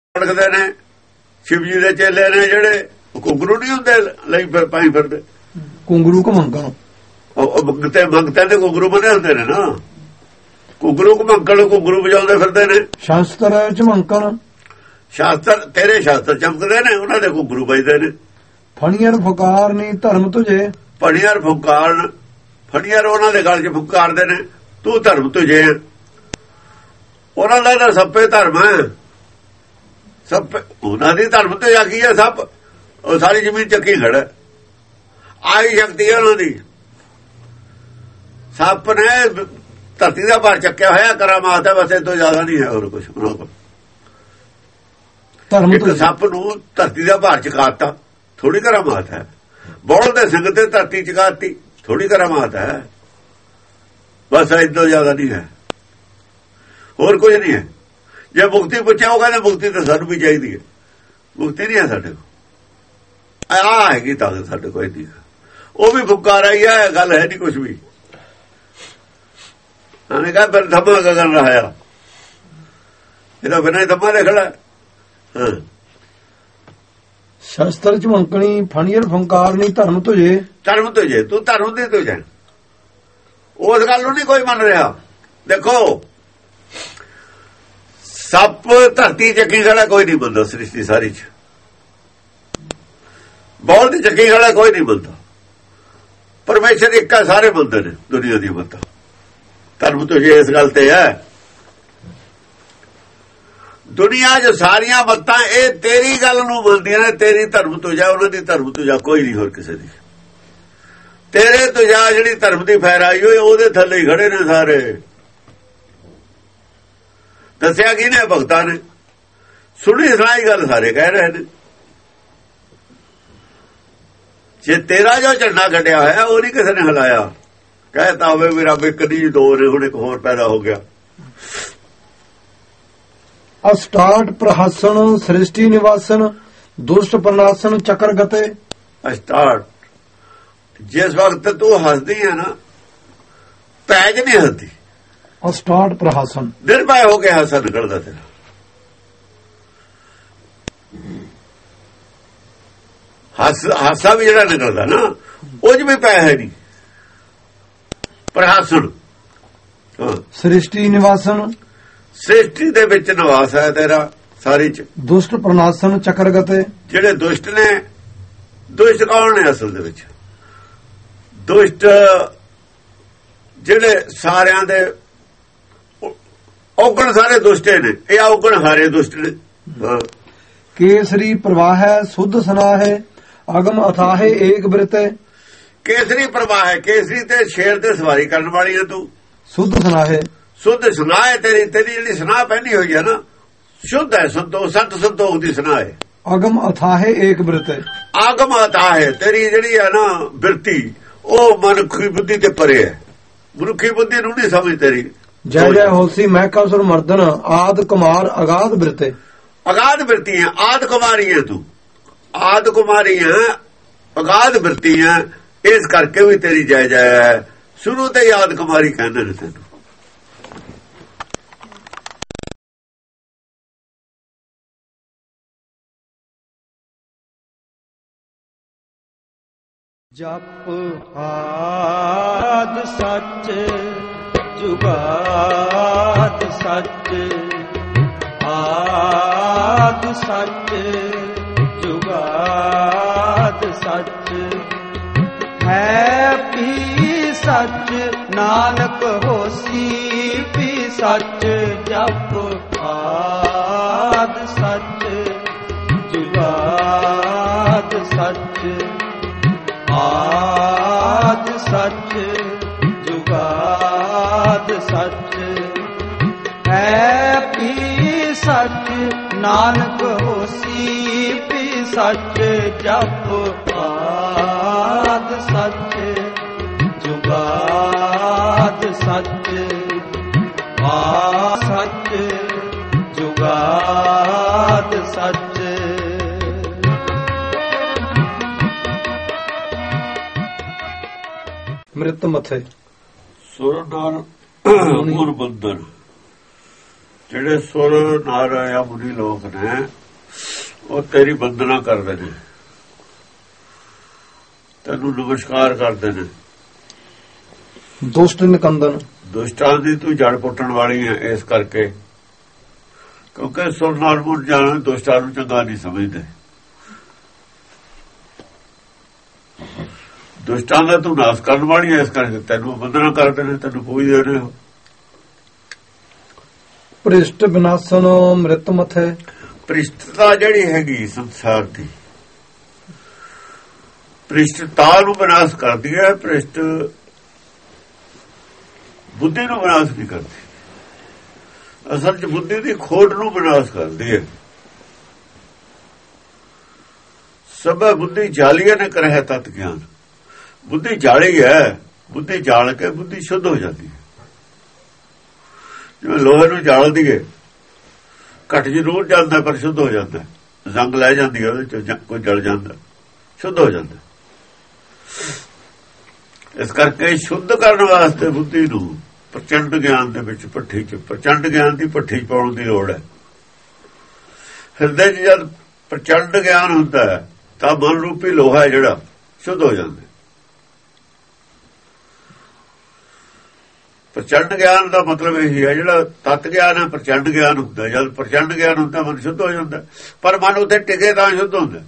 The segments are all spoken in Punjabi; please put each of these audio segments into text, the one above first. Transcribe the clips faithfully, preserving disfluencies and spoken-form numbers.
ਅੜਕਦੇ ਨੇ ਸ਼ਿਵ ਜੀ ਦੇ ਚੇਲੇ ਨੇ ਜਿਹੜੇ ਘੁੰਗਰੂ ਨਹੀਂ ਹੁੰਦੇ ਲਈ ਫਿਰ ਪਾਈ ਫਿਰਦੇ ਘੁੰਗਰੂ ਘਮੰਗਣ ਉਹ ਮੰਗਤੇ ਮੰਗਤੇ ਤੇ ਘੁੰਗਰੂ ਬਣੇ ਹੁੰਦੇ ਨੇ ਨਾ ਘੁੰਗਰੂ ਘਮੰਗਣ ਘੁੰਗਰੂ ਵਜਾਉਂਦੇ ਫਿਰਦੇ ਨੇ ਸ਼ਾਸਤਰ ਝਮੰਕਣ ਸ਼ਾਸਤਰ ਤੇਰੇ ਸ਼ਾਸਤਰ ਚਮਕਦੇ ਨੇ ਉਹਨਾਂ ਦੇ ਘੁੰਗਰੂ ਵੱਜਦੇ ਨੇ ਫਣੀਅਰ ਫੁਕਾਰ ਨਹੀਂ ਧਰਮ ਤੁਝੇ ਫਣੀਅਰ ਫੁਕਾਰ ਫਣੀਅਰ ਉਹਨਾਂ ਦੇ ਗਲ 'ਚ ਫੁਕਾਰਦੇ ਨੇ ਤੂੰ ਧਰਮ ਤੁਝੇ ਉਹਨਾਂ ਦਾ ਤਾਂ ਸੱਪੇ ਧਰਮ ਹੈ ਸੱਪ ਉਹਨਾਂ ਦੀ ਧਰਮ ਤੇ ਆ ਗਈ ਹੈ ਸੱਪ ਉਹ ਸਾਰੀ ਜ਼ਮੀਨ ਚੱਕੀ ਖੜਾ ਆਈ ਸ਼ਕਤੀ ਹੈ ਉਹਨਾਂ ਦੀ ਸੱਪ ਨੇ ਧਰਤੀ ਦਾ ਭਾਰ ਚੱਕਿਆ ਹੋਇਆ ਕਰਾਮਾਤ ਹੈ ਬਸ ਇਹ ਤੋਂ ਜ਼ਿਆਦਾ ਨਹੀਂ ਹੈ ਹੋਰ ਕੁਝ ਉਹਨਾਂ ਕੋਲ ਧਰਮ ਇੱਕ ਸੱਪ ਨੂੰ ਧਰਤੀ ਦਾ ਭਾਰ ਚਕਾਤਾ ਥੋੜੀ ਕਰਾਮਾਤ ਹੈ ਬੋਲ ਦੇ ਸਿੰਘ ਤੇ ਧਰਤੀ ਚਕਾਤੀ ਥੋੜੀ ਕਰਾਮਾਤ ਹੈ ਬਸ ਇਹ ਤੋਂ ਜ਼ਿਆਦਾ ਨਹੀਂ ਹੈ ਹੋਰ ਕੁਝ ਨਹੀਂ ਹੈ ਜੇ ਮੁਕਤੀ ਪੁੱਛਿਆ ਉਹ ਕਹਿੰਦੇ ਮੁਕਤੀ ਤਾਂ ਸਾਨੂੰ ਵੀ ਚਾਹੀਦੀ ਹੈ ਮੁਕਤੀ ਨਹੀਂ ਹੈ ਸਾਡੇ ਕੋਲ ਆ ਹੈਗੀ ਤਾਂ ਸਾਡੇ ਕੋਲ ਨਹੀਂ ਉਹ ਵੀ ਫੁਕਾਰ ਆਈ ਹੈ ਗੱਲ ਹੈ ਨਹੀਂ ਕੁਝ ਵੀ ਉਹਨੇ ਕਹਾ ਫਿਰ ਧਮਾ ਗਗਨ ਰਹਾਇਆ ਇਹਦਾ ਬਿਨਾਂ ਧਮਾ ਦੇ ਖੜਾ ਹਾਂ ਸ਼ਸਤਰ ਝਮੰਕਣੀ ਫਣੀਅਰ ਫੰਕਾਰ ਨਹੀਂ ਧਰਮ ਤੁਝੇ ਧਰਮ ਤੁਝੇ ਤੂੰ ਧਰਮ ਦੇ ਤੁਝੇ ਉਸ ਗੱਲ ਨੂੰ ਨਹੀਂ ਕੋਈ ਮੰਨ ਰਿਹਾ ਦੇਖੋ ਸੱਪ ਧਰਤੀ ਚੱਕੀ ਖੜਾ ਕੋਈ ਨਹੀਂ ਬੰਦਾ ਸ੍ਰਿਸ਼ਟੀ ਸਾਰੀ ਚ ਬਹੁਤ ਦੀ ਚੱਕੀ ਖੜਾ ਕੋਈ ਨਹੀਂ ਬੰਦਾ ਪਰਮੇਸ਼ਰ ਇੱਕ ਆ ਸਾਰੇ ਬੰਦੇ ਨੇ ਦੁਨੀਆ ਦੀ ਬੰਦਾ ਧਰਮ ਤੁਝੇ ਇਸ ਗੱਲ ਤੇ ਹੈ ਦੁਨੀਆ 'ਚ ਸਾਰੀਆਂ ਮੱਤਾਂ ਇਹ ਤੇਰੀ ਗੱਲ ਨੂੰ ਮੰਨਦੀਆਂ ਨੇ ਤੇਰੀ ਧਰਮ ਤੁਝਾ ਉਹਨਾਂ ਦੀ ਧਰਮ ਤੁਝਾ ਕੋਈ ਨਹੀਂ ਹੋਰ ਕਿਸੇ ਦੀ ਤੇਰੇ ਤੁਝਾ ਜਿਹੜੀ ਧਰਮ ਦੀ ਫੈਰਾਈ ਹੋਈ ਉਹਦੇ ਥੱਲੇ ਹੀ ਖੜੇ ਨੇ ਸਾਰੇ ਦੱਸਿਆ ਕੀ ਨੇ ਭਗਤਾਂ ਨੇ ਸੁਣੀ ਸੁਣਾਈ ਗੱਲ ਸਾਰੇ ਕਹਿ ਰਹੇ ਨੇ ਜੇ ਤੇਰਾ ਜੋ ਝੰਡਾ ਕੱਢਿਆ ਹੋਇਆ ਉਹ ਨਹੀਂ ਕਿਸੇ ਨੇ ਹਿਲਾਇਆ ਕਹਿਤਾ ਹੋਵੇ ਵੀ ਰੱਬ ਇੱਕ ਦੀ ਦੋ ਨੇ ਹੁਣ ਇੱਕ ਹੋਰ ਪੈਦਾ ਹੋ ਗਿਆ ਅਸਟਾਟ ਪ੍ਰਹਾਸਨ ਸ੍ਰਿਸ਼ਟੀ ਨਿਵਾਸਨ ਦੁਸ਼ਟ ਪ੍ਰਨਾਸਨ ਚੱਕਰ ਗਤੇ ਅਸਟਾਟ ਜਿਸ ਵਕਤ ਤੂੰ ਹੱਸਦੀ ਹੈ ਨਾ ਪੈਜ ਨਹੀਂ ਹੱਸਦੀ ਅਸਟਾਟ ਪ੍ਰਹਾਸਨ ਨਿਰਭੈ ਹੋ ਕੇ ਹਾਸਾ ਨਿਕਲਦਾ ਤੇਰਾ ਹਾਸਾ ਵੀ ਜਿਹੜਾ ਨਿਕਲਦਾ ਨਾ ਉਹ 'ਚ ਵੀ ਪੈ ਹੈ ਨਹੀਂ ਪ੍ਰਹਾਸਨ ਸ੍ਰਿਸ਼ਟੀ ਨਿਵਾਸਨ ਸ੍ਰਿਸ਼ਟੀ ਦੇ ਵਿੱਚ ਨਿਵਾਸ ਹੈ ਤੇਰਾ ਸਾਰੀ ਚ ਦੁਸ਼ਟ ਪ੍ਰਨਾਸਨ ਚੱਕਰ ਗਤੇ ਜਿਹੜੇ ਦੁਸ਼ਟ ਨੇ ਦੁਸ਼ਟ ਕੌਣ ਨੇ ਅਸਲ ਦੇ ਵਿੱਚ ਦੁਸ਼ਟ ਜਿਹੜੇ ਸਾਰਿਆਂ ਦੇ ਔਗਣ ਸਾਰੇ ਦੁਸ਼ਟੇ ਨੇ ਇਹ ਔਗਣ ਹਾਰੇ ਦੁਸ਼ਟ ਨੇ ਕੇਸਰੀ ਪ੍ਰਵਾਹ ਹੈ ਸੁਧ ਸੁਨਾ ਹੈ ਅਗਮ ਅਥਾਹ ਹੈ ਏਕ ਬ੍ਰਿਤੇ ਕੇਸਰੀ ਪ੍ਰਵਾਹ ਹੈ ਕੇਸਰੀ ਤੇ ਸ਼ੇਰ ਤੇ ਸਵਾਰੀ ਕਰਨ ਵਾਲੀ ਹੈ ਤੂੰ ਸੁਧ ਸੁਨਾ ਹੈ ਸੁਧ ਸੁਨਾ ਹੈ ਤੇਰੀ ਤੇਰੀ ਜਿਹੜੀ ਸੁਨਾ ਪਹਿਨੀ ਹੋਈ ਹੈ ਨਾ ਸ਼ੁੱਧ ਹੈ ਸੰਤੋਖ ਸਤ ਸੰਤੋਖ ਦੀ ਸੁਨਾ ਹੈ ਅਗਮ ਅਥਾਹ ਹੈ ਏਕ ਬ੍ਰਿਤੇ ਆਗਮ ਅਥਾਹ ਹੈ ਤੇਰੀ ਜਿਹੜੀ ਹੈ ਨਾ ਬਿਰਤੀ ਉਹ ਮਨੁੱਖੀ ਬੁੱਧੀ ਤੇ ਪਰੇ ਹੈ ਮਨੁੱਖੀ ਬੁੱਧੀ ਨੂੰ ਨਹੀਂ ਸਮਝ ਤੇਰੀ ਜੈ ਜੈ ਹੋਸੀ ਮਹਿਕਾਸੁਰ ਮਰਦਨ ਆਦ ਕੁਮਾਰ ਅਗਾਧ ਬ੍ਰਿਤੇ ਅਗਾਧ ਬਿਰਤੀ ਹੈ ਆਦ ਕੁਮਾਰੀ ਹੈ ਤੂੰ ਆਦ ਕੁਮਾਰੀ ਹੈ ਅਗਾਧ ਬਿਰਤੀ ਹੈ ਇਸ ਕਰਕੇ ਵੀ ਤੇਰੀ ਜੈ ਜੈ ਹੈ ਸ਼ੁਰੂ ਤੇ ਯਾਦ ਕੁਮਾਰੀ ਕਹਿੰਦੇ ਨੇ ਤੈਨੂੰ ਜਪ ਆਦ ਸੱਚ ਜੁਗਾਦ ਸੱਚ ਆਦ ਸੱਚ ਜੁਗਾਦ ਸੱਚ ਹੈ ਵੀ ਸੱਚ ਨਾਨਕ ਹੋਸੀ ਵੀ ਸੱਚ ਜਪ ਆਦ ਸੱਚ ਜੁਗਾਦ ਸੱਚ ਆਦ ਸੱਚ ਜੁਗਾਦ ਸੱਚ ਹੈ ਵੀ ਸੱਚ ਨਾਨਕ ਹੋਸੀ ਵੀ ਸੱਚ ਜਪ ਆਦ ਸੱਚ ਜੁਗਾਦ ਸੱਚ ਆ ਸੱਚ ਜੁਗਾਦ ਸੱਚ ਮ੍ਰਿਤ ਮਥੇ ਸੁਰ ਨਾਲ ਗੁਰ ਬੰਦਨ ਜਿਹੜੇ ਸੁਰ ਨਰ ਜਾਂ ਮੁਨੀ ਲੋਕ ਨੇ ਉਹ ਤੇਰੀ ਬੰਦਨਾ ਕਰਦੇ ਨੇ, ਤੈਨੂੰ ਨਮਸਕਾਰ ਕਰਦੇ ਨੇ। ਦੁਸ਼ਟ ਨਿਕੰਦਨ, ਦੁਸ਼ਟਾਂ ਦੀ ਤੂੰ ਜੜ ਪੁੱਟਣ ਵਾਲੀ ਹੈ। ਇਸ ਕਰਕੇ ਕਿਉਂਕਿ ਸੁਰ ਨਰ ਮੁਨ ਜਾਣ ਦੁਸ਼ਟਾਂ ਨੂੰ ਚੰਗਾ ਨਹੀਂ ਸਮਝਦੇ। ਦੁਸ਼ਟਾਂ ਦਾ ਤੂੰ ਨਾਸ ਕਰਨ ਵਾਲੀ ਹੈ। ਇਸ ਕਰਕੇ ਤੈਨੂੰ ਬੰਦਨਾ ਕਰਦੇ ਨੇ, ਤੈਨੂੰ ਪੂਜਦੇ ਨੇ। ਭ੍ਰਿਸ਼ਟ ਵਿਨਾਸ਼ਨ ਮ੍ਰਿਤ ਮਥੇ, ਭ੍ਰਿਸ਼ਟਤਾ ਜਿਹੜੀ ਹੈਗੀ ਸੰਸਾਰ ਦੀ, ਭ੍ਰਿਸ਼ਟਤਾ ਨੂੰ ਵਿਨਾਸ਼ ਕਰਦੀ ਹੈ। ਭ੍ਰਿਸ਼ਟ ਬੁੱਧੀ ਨੂੰ ਵਿਨਾਸ਼ ਨਹੀਂ ਕਰਦੀ, ਅਸਲ 'ਚ ਬੁੱਧੀ ਦੀ ਖੋਟ ਨੂੰ ਵਿਨਾਸ਼ ਕਰਦੀ ਹੈ। ਸਭੇ ਬੁੱਧੀ ਜਾਲੀਏ ਨੇ ਕਰਿਆ ਤਤ ਗਿਆਨ। ਬੁੱਧੀ ਜਾਲੀ ਹੈ, ਬੁੱਧੀ ਜਾਲ ਕੇ ਬੁੱਧੀ ਸ਼ੁੱਧ ਹੋ ਜਾਂਦੀ ਹੈ। ਜਿਵੇਂ ਲੋਹੇ ਨੂੰ ਜਾਲ ਦੀਏ, ਘਟ ਜ਼ਰੂਰ ਜਾਂਦਾ ਪਰ ਸ਼ੁੱਧ ਹੋ ਜਾਂਦਾ। ਜ਼ੰਗ ਲੈ ਜਾਂਦੀ ਹੈ, ਉਹਦੇ ਚ ਕੋਈ ਜਲ ਜਾਂਦਾ, ਸ਼ੁੱਧ ਹੋ ਜਾਂਦਾ। ਇਸ ਕਰਕੇ ਸ਼ੁੱਧ ਕਰਨ ਵਾਸਤੇ ਬੁੱਧੀ ਨੂੰ ਪ੍ਰਚੰਡ ਗਿਆਨ ਦੇ ਵਿੱਚ ਭੱਠੀ ਚ ਪ੍ਰਚੰਡ ਗਿਆਨ ਦੀ ਭੱਠੀ ਪਾਉਣ ਦੀ ਲੋੜ ਹੈ। ਹਿਰਦੇ 'ਚ ਜਦ ਪ੍ਰਚੰਡ ਗਿਆਨ ਹੁੰਦਾ ਹੈ ਤਾਂ ਮਨ ਰੂਪੀ ਲੋਹਾ ਜਿਹੜਾ ਸ਼ੁੱਧ ਹੋ ਜਾਂਦਾ। ਪ੍ਰਚੰਡ ਗਿਆਨ ਦਾ ਮਤਲਬ ਇਹ ਹੈ, ਜਿਹੜਾ ਤਤ ਗਿਆਨ ਹੈ ਪ੍ਰਚੰਡ ਗਿਆਨ ਹੁੰਦਾ। ਜਦ ਪ੍ਰਚੰਡ ਗਿਆਨ ਹੁੰਦਾ ਮਨ ਸ਼ੁੱਧ ਹੋ ਜਾਂਦਾ। ਪਰ ਮਨ ਉੱਥੇ ਟਿਕੇ ਤਾਂ ਸ਼ੁੱਧ ਹੁੰਦਾ।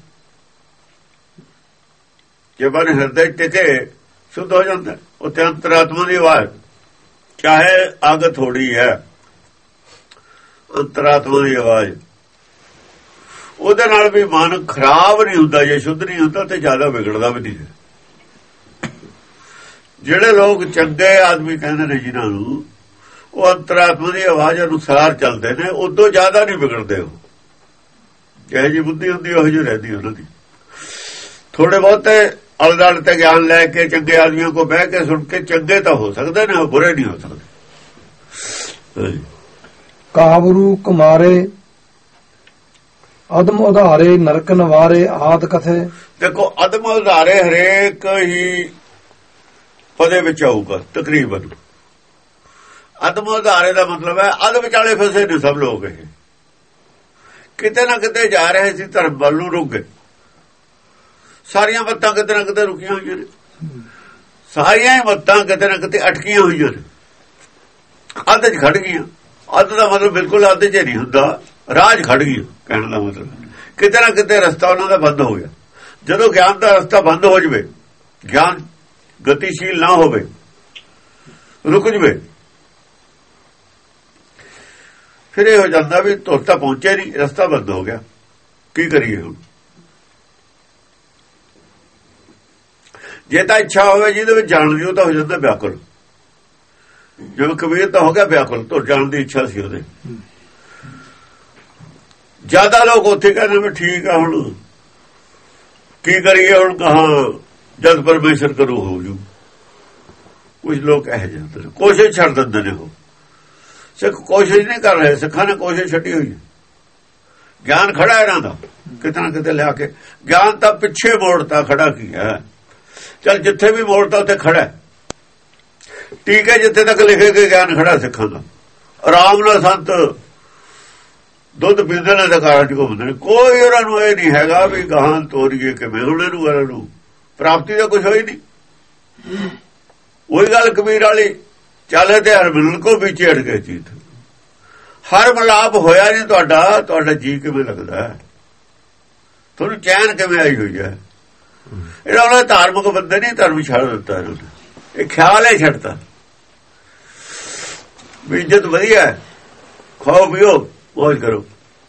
ਜੇ ਮਨ ਹਿਰਦੇ ਟਿਕੇ ਸ਼ੁੱਧ ਹੋ ਜਾਂਦਾ। ਉੱਥੇ ਅੰਤਰਾਤਮਾ ਦੀ ਆਵਾਜ਼, ਚਾਹੇ ਅੱਗ ਥੋੜੀ ਹੈ, ਅੰਤਰਾਤਮਾ ਦੀ ਆਵਾਜ਼, ਉਹਦੇ ਨਾਲ ਵੀ ਮਨ ਖਰਾਬ ਨਹੀਂ ਹੁੰਦਾ। ਜੇ ਸ਼ੁੱਧ ਨਹੀਂ ਹੁੰਦਾ ਤੇ ਜ਼ਿਆਦਾ ਵਿਗੜਦਾ ਵੀ ਨਹੀਂ। ਜਿਹੜੇ ਲੋਕ ਚੰਗੇ ਆਦਮੀ ਕਹਿੰਦੇ ਨੇ ਜਿਨ੍ਹਾਂ ਨੂੰ, ਉਹ ਅੰਤਰਾਤਮਾ ਦੀ ਆਵਾਜ਼ ਅਨੁਸਾਰ ਚੱਲਦੇ ਨੇ, ਉਦੋਂ ਜ਼ਿਆਦਾ ਨਹੀਂ ਵਿਗੜਦੇ। ਉਹ ਜਿਹੋ ਜਿਹੀ ਬੁੱਧੀ ਹੁੰਦੀ ਉਹੋ ਜਿਹੀ ਰਹਿੰਦੀ ਉਹਨਾਂ ਦੀ। ਥੋੜੇ ਬਹੁਤੇ ਅਲਦਲ ਤੇ ਗਿਆਨ ਲੈ ਕੇ ਚੰਗੇ ਆਦਮੀਆਂ ਕੋ ਬਹਿ ਕੇ ਸੁਣ ਕੇ ਚੰਗੇ ਤਾਂ ਹੋ ਸਕਦੇ ਨੇ, ਬੁਰੇ ਨਹੀਂ ਹੋ ਸਕਦੇ। ਕਾਵਰੂ ਕੁਮਾਰੇ ਅਦਮ ਉਧਾਰੇ ਨਰਕ ਨਵਾਰੇ ਆਦ ਕਥੇ। ਦੇਖੋ ਅਦਮ ਉਧਾਰੇ ਹਰੇਕ ਹੀ ਪਦੇ ਵਿੱਚ ਆਊਗਾ ਤਕਰੀਬਨ। ਅਦਮ ਉਧਾਰੇ ਦਾ ਮਤਲਬ ਹੈ ਅਧ ਵਿਚਾਲੇ ਫਸੇ ਨੇ ਸਭ ਲੋਕ। ਇਹ ਕਿਤੇ ਨਾ ਕਿਤੇ ਜਾ ਰਹੇ ਸੀ, ਧਰਮ ਵੱਲ ਨੂੰ ਰੁਕ ਗਏ। ਸਾਰੀਆਂ ਮੱਤਾਂ ਕਿਤੇ ਨਾ ਕਿਤੇ ਰੁਕੀਆਂ ਹੋਈਆਂ ਨੇ। ਸਾਰੀਆਂ ਹੀ ਮੱਤਾਂ ਕਿਤੇ ਨਾ ਕਿਤੇ ਅਟਕੀਆਂ ਹੋਈਆਂ ਨੇ, ਅੱਧ 'ਚ ਖੜ ਗਈਆਂ। ਅੱਧ ਦਾ ਮਤਲਬ ਬਿਲਕੁਲ ਅੱਧ 'ਚ ਨਹੀਂ ਹੁੰਦਾ, ਰਾਹ 'ਚ ਖੜ ਗਈਆਂ। ਕਹਿਣ ਦਾ ਮਤਲਬ ਕਿਤੇ ਨਾ ਕਿਤੇ ਰਸਤਾ ਉਹਨਾਂ ਦਾ ਬੰਦ ਹੋ ਗਿਆ। ਜਦੋਂ ਗਿਆਨ ਦਾ ਰਸਤਾ ਬੰਦ ਹੋ ਜਾਵੇ, ਗਿਆਨ ਗਤੀਸ਼ੀਲ ਨਾ ਹੋਵੇ, ਰੁਕ ਜਵੇ, ਫਿਰ ਇਹ ਹੋ ਜਾਂਦਾ ਵੀ ਤੁਰਤਾ ਪਹੁੰਚੇ ਨਹੀਂ, ਰਸਤਾ ਬੰਦ ਹੋ ਗਿਆ। ਕੀ ਕਰੀਏ ਹੁਣ? ਜੇ ਤਾਂ ਇੱਛਾ ਹੋਵੇ ਜਿਹਦੇ ਵਿੱਚ ਜਾਣ ਦੀ, ਉਹ ਤਾਂ ਹੋ ਜਾਂਦਾ ਵਿਆਕੁਲ। ਜਿਵੇਂ ਕਬੀਰ ਤਾਂ ਹੋ ਗਿਆ ਵਿਆਕੁਲ, ਤੁਰ ਜਾਣ ਦੀ ਇੱਛਾ ਸੀ ਉਹਦੇ। ਜ਼ਿਆਦਾ ਲੋਕ ਉੱਥੇ ਕਹਿੰਦੇ ਵੀ ਠੀਕ ਆ, ਹੁਣ ਕੀ ਕਰੀਏ, ਹੁਣ ਕਹਾਂ ਜਦ ਪਰਮੇਸ਼ਰ ਕਰੂ ਹੋ ਜੂ। ਕੁਝ ਲੋਕ ਇਹੋ ਜਿਹੇ ਹੁੰਦੇ ਨੇ, ਕੋਸ਼ਿਸ਼ ਛੱਡ ਦਿੰਦੇ ਨੇ। ਉਹ ਸਿੱਖ ਕੋਸ਼ਿਸ਼ ਨਹੀਂ ਕਰ ਰਹੇ, ਸਿੱਖਾਂ ਨੇ ਕੋਸ਼ਿਸ਼ ਛੱਡੀ ਹੋਈ ਹੈ। ਗਿਆਨ ਖੜਾ ਇਹਨਾਂ ਦਾ ਕਿਤੇ ਨਾ ਕਿਤੇ ਲਿਆ ਕੇ। ਗਿਆਨ ਤਾਂ ਪਿੱਛੇ ਮੋੜਤਾ, ਖੜਾ ਕੀ ਹੈ? ਚੱਲ ਜਿੱਥੇ ਵੀ ਮੋੜਤਾ ਉੱਥੇ ਖੜਾ। ਠੀਕ ਹੈ, ਜਿੱਥੇ ਤੱਕ ਲਿਖੇ ਗਏ ਗਿਆਨ ਖੜਾ ਸਿੱਖਾਂ ਦਾ। ਆਰਾਮ ਨਾਲ ਸੰਤ ਦੁੱਧ ਪੀਂਦੇ ਨੇ, ਦਕਾਰਾਂ ਚ ਘੁੰਮਦੇ ਨੇ। ਕੋਈ ਉਹਨਾਂ ਨੂੰ ਇਹ ਨਹੀਂ ਹੈਗਾ ਵੀ ਗਾਹਾਂ ਤੋਰੀਏ ਕਿਵੇਂ। ਹੁਣ ਇਹਨੂੰ ਇਹਨਾਂ ਨੂੰ ਪ੍ਰਾਪਤੀ ਦਾ ਕੁਛ ਹੋਈ ਨਹੀਂ। ਉਹੀ ਗੱਲ ਕਬੀਰ ਵਾਲੀ, ਚਾਲੇ ਤੇ ਹਰ ਮਿਲਣ ਕੋ ਵਿੱਚ ਅੜ ਗਏ ਚੀਤ। ਹਰ ਮਲਾਪ ਹੋਇਆ ਨਹੀਂ ਤੁਹਾਡਾ, ਤੁਹਾਡਾ ਜੀ ਕਿਵੇਂ ਲੱਗਦਾ, ਤੁਹਾਨੂੰ ਚੈਨ ਕਿਵੇਂ ਆਈ ਹੋਈ ਹੈ? ਇਹਨਾਂ ਉਹਨਾਂ ਧਾਰਮਿਕ ਬੰਦੇ ਨਹੀਂ, ਧਰਮ ਛੱਡ ਦਿੱਤਾ ਇਹਨਾਂ ਨੇ। ਇਹ ਖਿਆਲ ਹੈ ਛੱਡਤਾ ਵੀ ਇੱਜ਼ਤ ਵਧੀਆ, ਖਾਓ ਪੀਓ ਮੌਜ ਕਰੋ।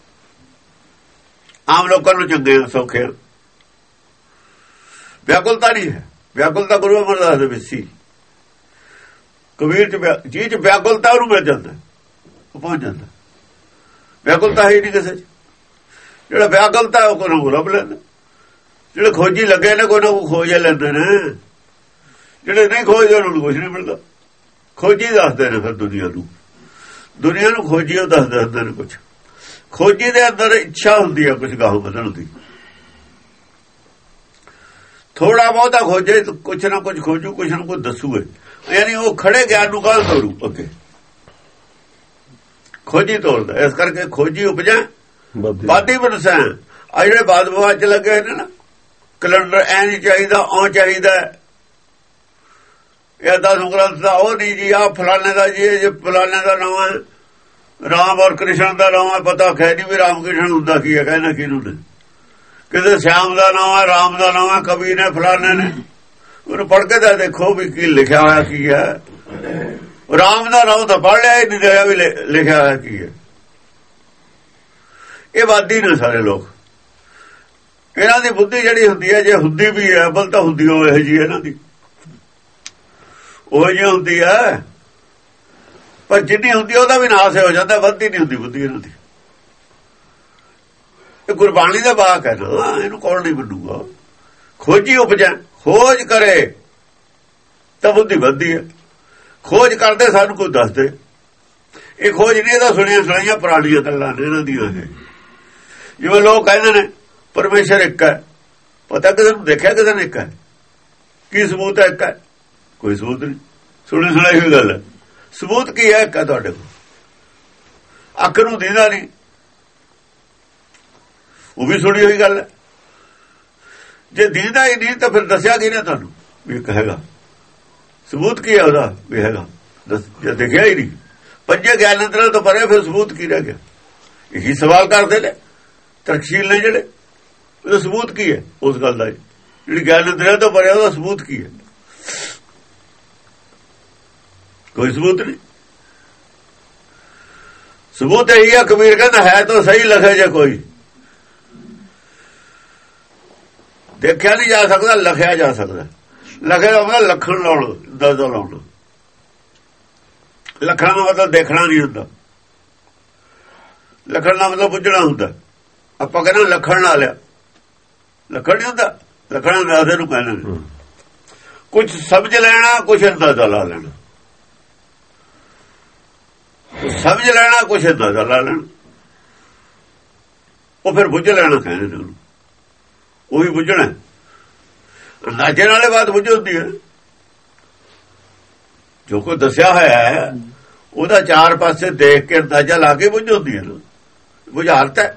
ਆਮ ਲੋਕਾਂ ਨੂੰ ਚੰਗੇ ਸੌਖੇ। ਵਿਆਕੁਲਤਾ ਨਹੀਂ ਹੈ। ਵਿਆਕੁਲਤਾ ਗੁਰੂ ਅਮਰਦਾਸ ਦੇ ਵਿੱਚ ਸੀ। ਕਬੀਰ ਚ ਜੀ ਚ ਵਿਆਕੁਲਤਾ ਉਹਨੂੰ ਮਿਲ ਜਾਂਦਾ, ਉਹ ਪਹੁੰਚ ਜਾਂਦਾ। ਵਿਆਕੁਲਤਾ ਹੈ ਨਹੀਂ ਕਿਸੇ ਚ। ਜਿਹੜਾ ਵਿਆਕੁਲਤਾ ਉਹ ਕੋਈ ਲੱਭ ਲੈਂਦਾ। ਜਿਹੜੇ ਖੋਜੀ ਲੱਗੇ ਨੇ ਕੋਈ ਨਾ ਕੋਈ ਖੋਜ ਲੈਂਦੇ ਨੇ। ਜਿਹੜੇ ਨਹੀਂ ਖੋਜਦੇ ਉਹਨਾਂ ਨੂੰ ਕੁਛ ਨਹੀਂ ਮਿਲਦਾ। ਖੋਜੀ ਦੱਸਦੇ ਨੇ ਫਿਰ ਦੁਨੀਆ ਨੂੰ। ਦੁਨੀਆ ਨੂੰ ਖੋਜੀ ਉਹ ਦੱਸਦੇ ਹੁੰਦੇ ਨੇ ਕੁਛ। ਖੋਜੀ ਦੇ ਅੰਦਰ ਇੱਛਾ ਹੁੰਦੀ ਹੈ ਕੁਛ ਗਾਹ ਵਧਣ ਦੀ। ਥੋੜਾ ਬਹੁਤਾ ਖੋਜੇ, ਕੁਛ ਨਾ ਕੁਛ ਖੋਜੂ, ਕੁਛ ਨਾ ਕੁਛ ਦੱਸੂਗੇ। ਯਾਨੀ ਉਹ ਖੜੇ ਗਿਆਨ ਨੂੰ ਗਾਹ ਤੋਰੂ ਅੱਗੇ। ਖੋਜੀ ਤੋਲਦਾ। ਇਸ ਕਰਕੇ ਖੋਜੀ ਉਪਜੈ ਬਾਦੀ ਬਨਸੈ। ਆ ਜਿਹੜੇ ਬਾਦ ਵਿਵਾਦ ਚ ਲੱਗੇ ਨੇ ਨਾ, ਕੈਲੰਡਰ ਐ ਨਹੀਂ ਚਾਹੀਦਾ, ਉਹ ਚਾਹੀਦਾ, ਇਹ ਦਸ ਗ੍ਰੰਥ ਦਾ ਉਹ ਨਹੀਂ ਜੀ, ਆ ਫਲਾਣੇ ਦਾ ਜੀ, ਜੇ ਫਲਾਣੇ ਦਾ ਨਾਮ ਹੈ ਰਾਮ ਔਰ ਕ੍ਰਿਸ਼ਨ ਦਾ ਨਾਮ ਹੈ, ਪਤਾ ਖੈ ਨਹੀਂ ਵੀ ਰਾਮ ਕ੍ਰਿਸ਼ਨ ਹੁੰਦਾ ਕੀ ਹੈ, ਕਹਿੰਦਾ ਕਿਹਨੂੰ ਨੇ, ਕਿਸੇ ਸ਼ਿਆਮ ਦਾ ਨਾਮ ਹੈ, ਰਾਮ ਦਾ ਨਾਮ ਹੈ, ਕਵੀ ਨੇ, ਫਲਾਣੇ ਨੇ, ਉਹਨੂੰ ਪੜ੍ਹ ਕੇ ਤਾਂ ਦੇਖੋ ਵੀ ਕੀ ਲਿਖਿਆ ਹੋਇਆ ਕੀ ਹੈ। ਰਾਮ ਦਾ ਨਾਮ ਤਾਂ ਪੜ੍ਹ ਲਿਆ ਹੀ ਨਹੀਂ, ਦੇਖਿਆ ਵੀ ਲਿਖਿਆ ਹੋਇਆ ਕੀ ਹੈ। ਇਹ ਵਾਦੀ ਨੇ ਸਾਰੇ ਲੋਕ। ਇਹਨਾਂ ਦੀ ਬੁੱਧੀ ਜਿਹੜੀ ਹੁੰਦੀ ਹੈ, ਜੇ ਹੁੰਦੀ ਵੀ ਹੈ ਅਬਲ ਤਾਂ ਹੁੰਦੀ ਉਹ ਇਹੋ ਜਿਹੀ ਇਹਨਾਂ ਦੀ, ਉਹ ਜਿਹੀ ਹੁੰਦੀ ਹੈ, ਪਰ ਜਿੰਨੀ ਹੁੰਦੀ ਉਹਦਾ ਵੀ ਨਾਸ ਹੋ ਜਾਂਦਾ, ਵੱਧਦੀ ਨਹੀਂ ਹੁੰਦੀ ਬੁੱਧੀ ਇਹਨਾਂ ਦੀ। ਇਹ ਗੁਰਬਾਣੀ ਦਾ ਵਾਕ ਹੈ ਨਾ, ਇਹਨੂੰ ਕੌਣ ਨਹੀਂ ਮੰਨੂਗਾ। ਖੋਜੀ ਉਪਜੈ, ਖੋਜ ਕਰੇ ਤਾਂ ਬੁੱਧੀ ਵੱਧਦੀ ਹੈ। ਖੋਜ ਕਰਦੇ ਸਾਨੂੰ ਕੋਈ ਦੱਸਦੇ, ਇਹ ਖੋਜ ਨਹੀਂ, ਇਹਦਾ ਸੁਣੀਆਂ ਸੁਣਾਈਆਂ ਪੁਰਾਣੀਆਂ ਗੱਲਾਂ ਨੇ ਇਹਨਾਂ ਦੀਆਂ। ਇਹ ਜਿਵੇਂ ਲੋਕ ਕਹਿੰਦੇ ਨੇ ਪਰਮੇਸ਼ਰ ਇੱਕ ਹੈ, ਪਤਾ ਕਿਸੇ ਨੂੰ ਦੇਖਿਆ ਕਿਸੇ ਨੇ ਇੱਕ ਹੈ, ਕੀ ਸਬੂਤ ਹੈ ਇੱਕ ਹੈ? ਕੋਈ ਸਬੂਤ ਨਹੀਂ, ਸੁਣੀ ਸੁਣਾਈ ਹੋਈ ਗੱਲ ਹੈ। ਸਬੂਤ ਕੀ ਹੈ ਇੱਕ ਹੈ ਤੁਹਾਡੇ ਕੋਲ? ਅੱਖ ਨੂੰ ਦਿਖਦਾ ਨਹੀਂ, ਉਹ ਵੀ ਸੁਣੀ ਹੋਈ ਗੱਲ ਹੈ। ਜੇ ਦਿਖਦਾ ਹੀ ਨਹੀਂ ਤਾਂ ਫਿਰ ਦੱਸਿਆ ਕੀ ਨੇ ਤੁਹਾਨੂੰ ਵੀ ਇੱਕ ਹੈਗਾ? ਸਬੂਤ ਕੀ ਹੈ ਉਹਦਾ ਵੀ ਹੈਗਾ? ਜੇ ਦਿਖਿਆ ਹੀ ਨਹੀਂ, ਪੰਜੇ ਗਿਆਨੰਤਰਾਂ ਤੋਂ ਪਰੇ, ਫਿਰ ਸਬੂਤ ਕੀ ਰਹਿ ਗਿਆ? ਇਹੀ ਸਵਾਲ ਕਰਦੇ ਨੇ ਤਰਕਸ਼ੀਲ ਨੇ ਜਿਹੜੇ, ਉਹਦਾ ਸਬੂਤ ਕੀ ਹੈ ਉਸ ਗੱਲ ਦਾ? ਜਿਹੜੀ ਗਿਆਨੰਤਰਾਂ ਤੋਂ ਪਰੇ, ਉਹਦਾ ਸਬੂਤ ਕੀ ਹੈ? ਕੋਈ ਸਬੂਤ ਨਹੀਂ। ਸਬੂਤ ਇਹੀ ਹੈ, ਕਬੀਰ ਕਹਿੰਦਾ ਹੈ ਤਾਂ ਸਹੀ ਲਖੇ ਜੇ ਕੋਈ, ਦੇਖਿਆ ਨਹੀਂ ਜਾ ਸਕਦਾ, ਲਖਿਆ ਜਾ ਸਕਦਾ। ਲਖੇ ਦਾ ਮਤਲਬ ਲੱਖਣ ਲਾਉਣਾ, ਦਰਜਾ ਲਾਉਣਾ। ਲੱਖਣ ਦਾ ਮਤਲਬ ਦੇਖਣਾ ਨਹੀਂ ਹੁੰਦਾ, ਲੱਖਣ ਦਾ ਮਤਲਬ ਬੁੱਝਣਾ ਹੁੰਦਾ। ਆਪਾਂ ਕਹਿੰਦੇ ਲੱਖਣ ਲਾ ਲਿਆ, ਲੱਖਣ ਨਹੀਂ ਹੁੰਦਾ, ਲੱਖਣ ਅੰਦਾਜ਼ੇ ਨੂੰ ਕਹਿੰਦੇ। ਕੁਝ ਸਮਝ ਲੈਣਾ, ਕੁਝ ਅੰਦਾਜ਼ਾ ਲਾ ਲੈਣਾ, ਸਮਝ ਲੈਣਾ, ਕੁਝ ਅੰਦਾਜ਼ਾ ਲਾ ਲੈਣਾ, ਉਹ ਫਿਰ ਬੁੱਝ ਲੈਣਾ ਕਹਿੰਦੇ ਨੇ ਉਹਨੂੰ। ਉਹੀ ਬੁੱਝਣਾ, ਅੰਦਾਜ਼ੇ ਨਾਲੇ ਬਾਤ ਬੁੱਝ ਹੁੰਦੀ ਹੈ। ਜੋ ਕੋਈ ਦੱਸਿਆ ਹੋਇਆ ਹੈ ਉਹਦਾ ਚਾਰ ਪਾਸੇ ਦੇਖ ਕੇ ਅੰਦਾਜ਼ਾ ਲਾ ਕੇ ਬੁੱਝ ਹੁੰਦੀ ਹੈ ਨਾ, ਬੁਝਾਰਤ ਹੈ।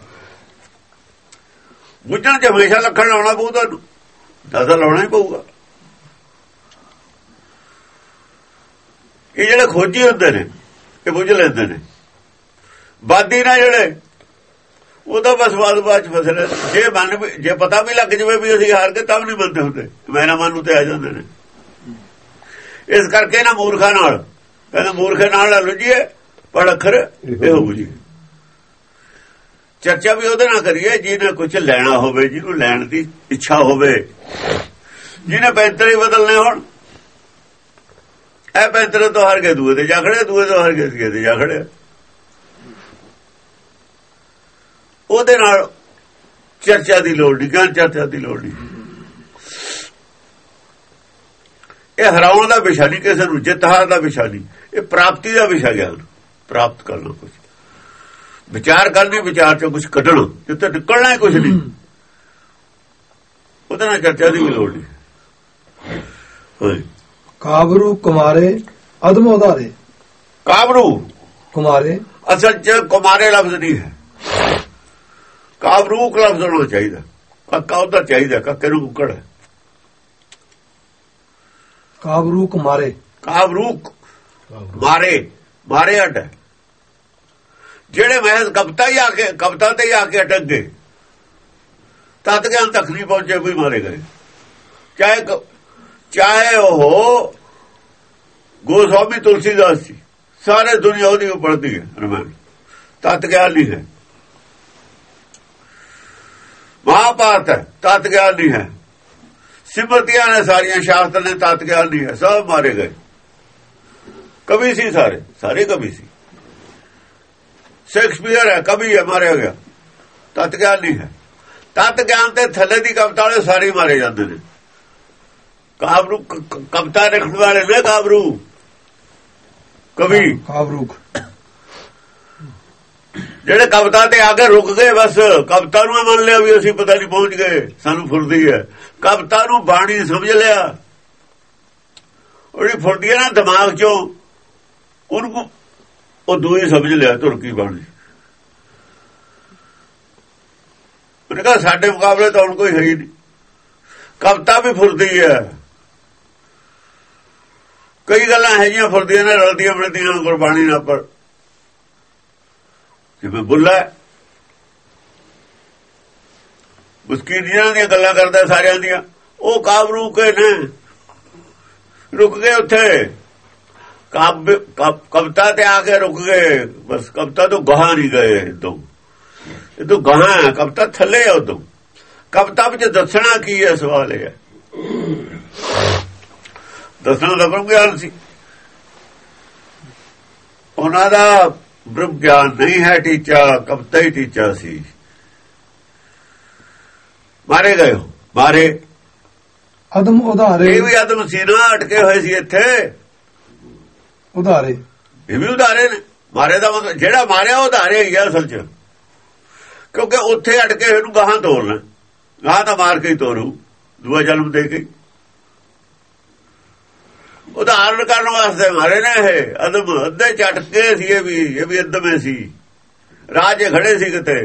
ਬੁੱਝਣ ਚ ਹਮੇਸ਼ਾ ਲੱਖਣ ਲਾਉਣਾ ਪਊ, ਤੁਹਾਨੂੰ ਅੰਦਾਜ਼ਾ ਲਾਉਣਾ ਹੀ ਪਊਗਾ। ਇਹ ਜਿਹੜੇ ਖੋਜੀ ਹੁੰਦੇ ਨੇ ਇਹ ਬੁੱਝ ਲੈਂਦੇ ਨੇ। ਬਾਦੀ ਨਾ ਜਿਹੜੇ, ਉਹ ਤਾਂ ਬਸ ਬਾਦ ਬਾਦ ਚ ਫਸਲੇ। ਜੇ ਮਨ ਜੇ ਪਤਾ ਵੀ ਲੱਗ ਜਾਵੇ ਵੀ ਅਸੀਂ ਹਾਰ ਕੇ, ਤਾਂ ਵੀ ਨਹੀਂ ਮੰਨਦੇ ਹੁੰਦੇ, ਮੈਂ ਨਾ ਮੰਨੂ ਤੇ ਆ ਜਾਂਦੇ ਨੇ। ਇਸ ਕਰਕੇ ਨਾ ਮੂਰਖਾਂ ਨਾਲ ਕਹਿੰਦੇ, ਮੂਰਖੇ ਨਾਲ ਲੁੱਝੀਏ ਪੜ ਅੱਖਰ ਇਹੋ ਬੁਝੀਏ। ਚਰਚਾ ਵੀ ਉਹਦੇ ਨਾਲ ਕਰੀਏ ਜਿਹਨੇ ਕੁਝ ਲੈਣਾ ਹੋਵੇ, ਜਿਹਨੂੰ ਲੈਣ ਦੀ ਇੱਛਾ ਹੋਵੇ, ਜਿਹਨੇ ਪੈਂਤਰੇ ਬਦਲਨੇ ਹੋਣ। ਇਹ ਪੈਂਤਰੇ ਤੋਂ ਹਾਰ ਕੇ ਦੂਏ ਤੇ ਜਾ ਖੜੇ, ਦੂਏ ਤੋਂ ਹਾਰ ਕੇ ਤੀਏ ਤੇ ਜਾ ਖੜੇ। ਉਹਦੇ ਨਾਲ ਚਰਚਾ ਦੀ ਲੋੜ ਨਹੀਂ, ਗਿਆਨ ਚਰਚਾ ਦੀ ਲੋੜ ਨਹੀਂ। ਇਹ ਹਰਾਉਣ ਦਾ ਵਿਸ਼ਾ ਨਹੀਂ, ਕਿਸੇ ਨੂੰ ਜਿੱਤ ਹਾਰ ਦਾ ਵਿਸ਼ਾ ਨਹੀਂ, ਇਹ ਪ੍ਰਾਪਤੀ ਦਾ ਵਿਸ਼ਾ। ਗਿਆਨ ਪ੍ਰਾਪਤ ਕਰਨਾ, ਕੁਝ ਵਿਚਾਰ ਕਰਨੀ, ਵਿਚਾਰ ਚੋਂ ਕੁਝ ਕੱਢਣਾ, ਜਿੱਥੇ ਨਿਕਲਣਾ ਹੈ ਕੁਝ ਨਹੀਂ, ਉਹਦੇ ਨਾਲ ਚਰਚਾ ਦੀ ਵੀ ਲੋੜ ਨਹੀਂ। ਕਾਬਰੂ ਕੁਮਾਰੇ ਅਦਮ ਉਧਾਰੇ। ਕਾਬਰੂ ਕੁਮਾਰੇ ਅਸਲ ਚ ਕੁਮਾਰੇ ਲਫ਼ਜ਼ ਨਹੀਂ ਹੈ, ਕਾਬਰੂ ਲਫ਼ਜ਼ ਹੋਣਾ ਚਾਹੀਦਾ। ਕਾਕਾ ਉਹਦਾ ਚਾਹੀਦਾ, ਕਾਕੇ ਨੂੰ ਕੁੱਕੜ ਹੈ। ਕਾਬਰੂ ਕੁਮਾਰੇ, ਕਾਬਰੂ ਮਾਰੇ, ਮਾਰੇ ਅੱਡ ਹੈ। ਜਿਹੜੇ ਮਹਿਜ਼ ਕਵਿਤਾ ਹੀ ਆ ਕੇ, ਕਵਿਤਾ ਤੇ ਹੀ ਆ ਕੇ ਅਟਕ ਗਏ, ਤਤ ਗਿਆਨ ਤੱਕ ਨਹੀਂ ਪਹੁੰਚੇ, ਵੀ ਮਾਰੇ ਗਏ। ਚਾਹੇ ਚਾਹੇ ਉਹ ਗੋਸਵਾਮੀ ਤੁਲਸੀਦਾਸ ਸੀ, ਸਾਰੇ ਦੁਨੀਆ ਉਹਦੀ ਪੜ੍ਹਦੀ ਹੈ ਰਮਾਇਣ, ਤਤ ਗਿਆਨ ਨਹੀਂ ਹੈ। ਮਹਾਭਾਰਤ ਹੈ, ਤਤ ਗਿਆਨ ਨਹੀਂ ਹੈ। ਸਿਮਰਤੀਆਂ ਨੇ ਸਾਰੀਆਂ, ਸ਼ਾਸਤਰ ਨੇ, ਤਤ ਗਿਆਨ ਨਹੀਂ ਹੈ। ਸਭ ਮਾਰੇ ਗਏ। ਕਵੀ ਸੀ, ਸਾਰੇ ਸਾਰੇ ਕਵੀ ਸੀ। ਸ਼ੇਕਸਪੀਅਰ ਹੈ, ਕਵੀ ਹੈ, ਮਾਰਿਆ ਗਿਆ। ਤਤ ਗਿਆਨ ਨਹੀਂ ਹੈ। ਤਤ ਗਿਆਨ ਤੇ ਥੱਲੇ ਦੀ ਕਵਿਤਾ ਵਾਲੇ ਸਾਰੇ ਮਾਰੇ ਜਾਂਦੇ ਨੇ। ਕਾਬਰੂ ਕਵਿਤਾ ਲਿਖਣ ਵਾਲੇ ਨੇ, ਕਾਬਰੂ ਕਵੀ, ਕਾਬਰੂ ਜਿਹੜੇ ਕਵਿਤਾ ਤੇ ਆ ਕੇ ਰੁਕ ਗਏ, ਬਸ ਕਵਿਤਾ ਨੂੰ ਮੰਨ ਲਿਆ ਵੀ ਅਸੀਂ ਪਤਾ ਨਹੀਂ ਪਹੁੰਚ ਗਏ, ਸਾਨੂੰ ਫੁਰਦੀ ਹੈ। ਕਵਿਤਾ ਨੂੰ ਬਾਣੀ ਸਮਝ ਲਿਆ, ਉਹਦੀ ਫੁਰਦੀ ਹੈ ਨਾ ਦਿਮਾਗ ਚੋਂ, ਉਹਨੂੰ ਉਹ ਦੂਈ ਸਮਝ ਲਿਆ ਤੁਰਕੀ ਬਣ। ਉਹਨੇ ਕਿਹਾ ਸਾਡੇ ਮੁਕਾਬਲੇ ਤਾਂ ਹੁਣ ਕੋਈ ਹੈ ਹੀ ਨਹੀਂ। ਕਵਿਤਾ ਵੀ ਫੁਰਦੀ ਹੈ, ਕਈ ਗੱਲਾਂ ਹੈ ਜੀਆਂ ਫੁਰਦੀਆਂ ਨੇ, ਰਲਦੀਆਂ ਮਿਲਦੀਆਂ ਗੁਰਬਾਣੀ ਨਾਲ। ਪਰ ਜਿਵੇਂ ਬੁੱਲਾ ਮੁਸਕੀਨੀਆਂ ਦੀਆਂ ਗੱਲਾਂ ਕਰਦਾ ਸਾਰਿਆਂ ਦੀਆਂ, ਉਹ ਕਾਬ ਰੁਕੇ ਨੇ, ਰੁਕ ਗਏ ਉੱਥੇ। ਕਵਿਤਾ ਤੇ ਆ ਕੇ ਰੁਕ ਗਏ ਬਸ। ਕਵਿਤਾ ਤੋਂ ਗਾਹਾਂ ਨਹੀਂ ਗਏ। ਇਦੋਂ ਇਹ ਤੋਂ ਗਾਹਾਂ ਹੈ, ਕਵਿਤਾ ਥੱਲੇ ਆ। ਉਦੋਂ ਕਵਿਤਾ ਵਿੱਚ ਦੱਸਣਾ ਕੀ ਹੈ, ਸਵਾਲ ਇਹ ਹੈ। ਦੱਸਣਾ ਦਾ ਬ੍ਰਹਮ ਗਿਆਨ ਸੀ ਉਹਨਾਂ ਦਾ। ਬ੍ਰਹਮ ਗਿਆਨ ਨਹੀਂ ਹੈ ਟੀਚਾ, ਕਵਿਤਾ ਹੀ ਟੀਚਾ ਸੀ। ਮਾਰੇ ਗਏ, ਮਾਰੇ ਅਦਮ ਉਧਾਰੇ। ਇਹ ਵੀ ਅਦਮ ਸੀ ਨਾ, ਅਟਕੇ ਹੋਏ ਸੀ ਇੱਥੇ ਉਧਾਰੇ। ਇਹ ਵੀ ਉਧਾਰੇ ਨੇ। ਮਾਰੇ ਦਾ ਮਤਲਬ ਜਿਹੜਾ ਮਾਰਿਆ ਉਹ ਉਧਾਰੇ ਹੀ ਆ ਅਸਲ ਚ, ਕਿਉਂਕਿ ਉੱਥੇ ਅਟਕੇ ਇਹਨੂੰ ਗਾਹਾਂ ਤੋਰਨਾ। ਗਾਹਾਂ ਤਾਂ ਮਾਰ ਕੇ ਹੀ ਤੋਰੂ, ਦੂਆ ਜਨਮ ਦੇ ਕੇ। ਉਦਾਹਰਨ ਕਰਨ ਵਾਸਤੇ ਮਾਰੇ ਨੇ ਇਹ ਅਦਮ। ਅੱਧੇ ਝਟਕੇ ਸੀ ਇਹ ਵੀ, ਇਹ ਵੀ ਅਦਮੇ ਸੀ। ਰਾਜੇ ਖੜੇ ਸੀ ਕਿਤੇ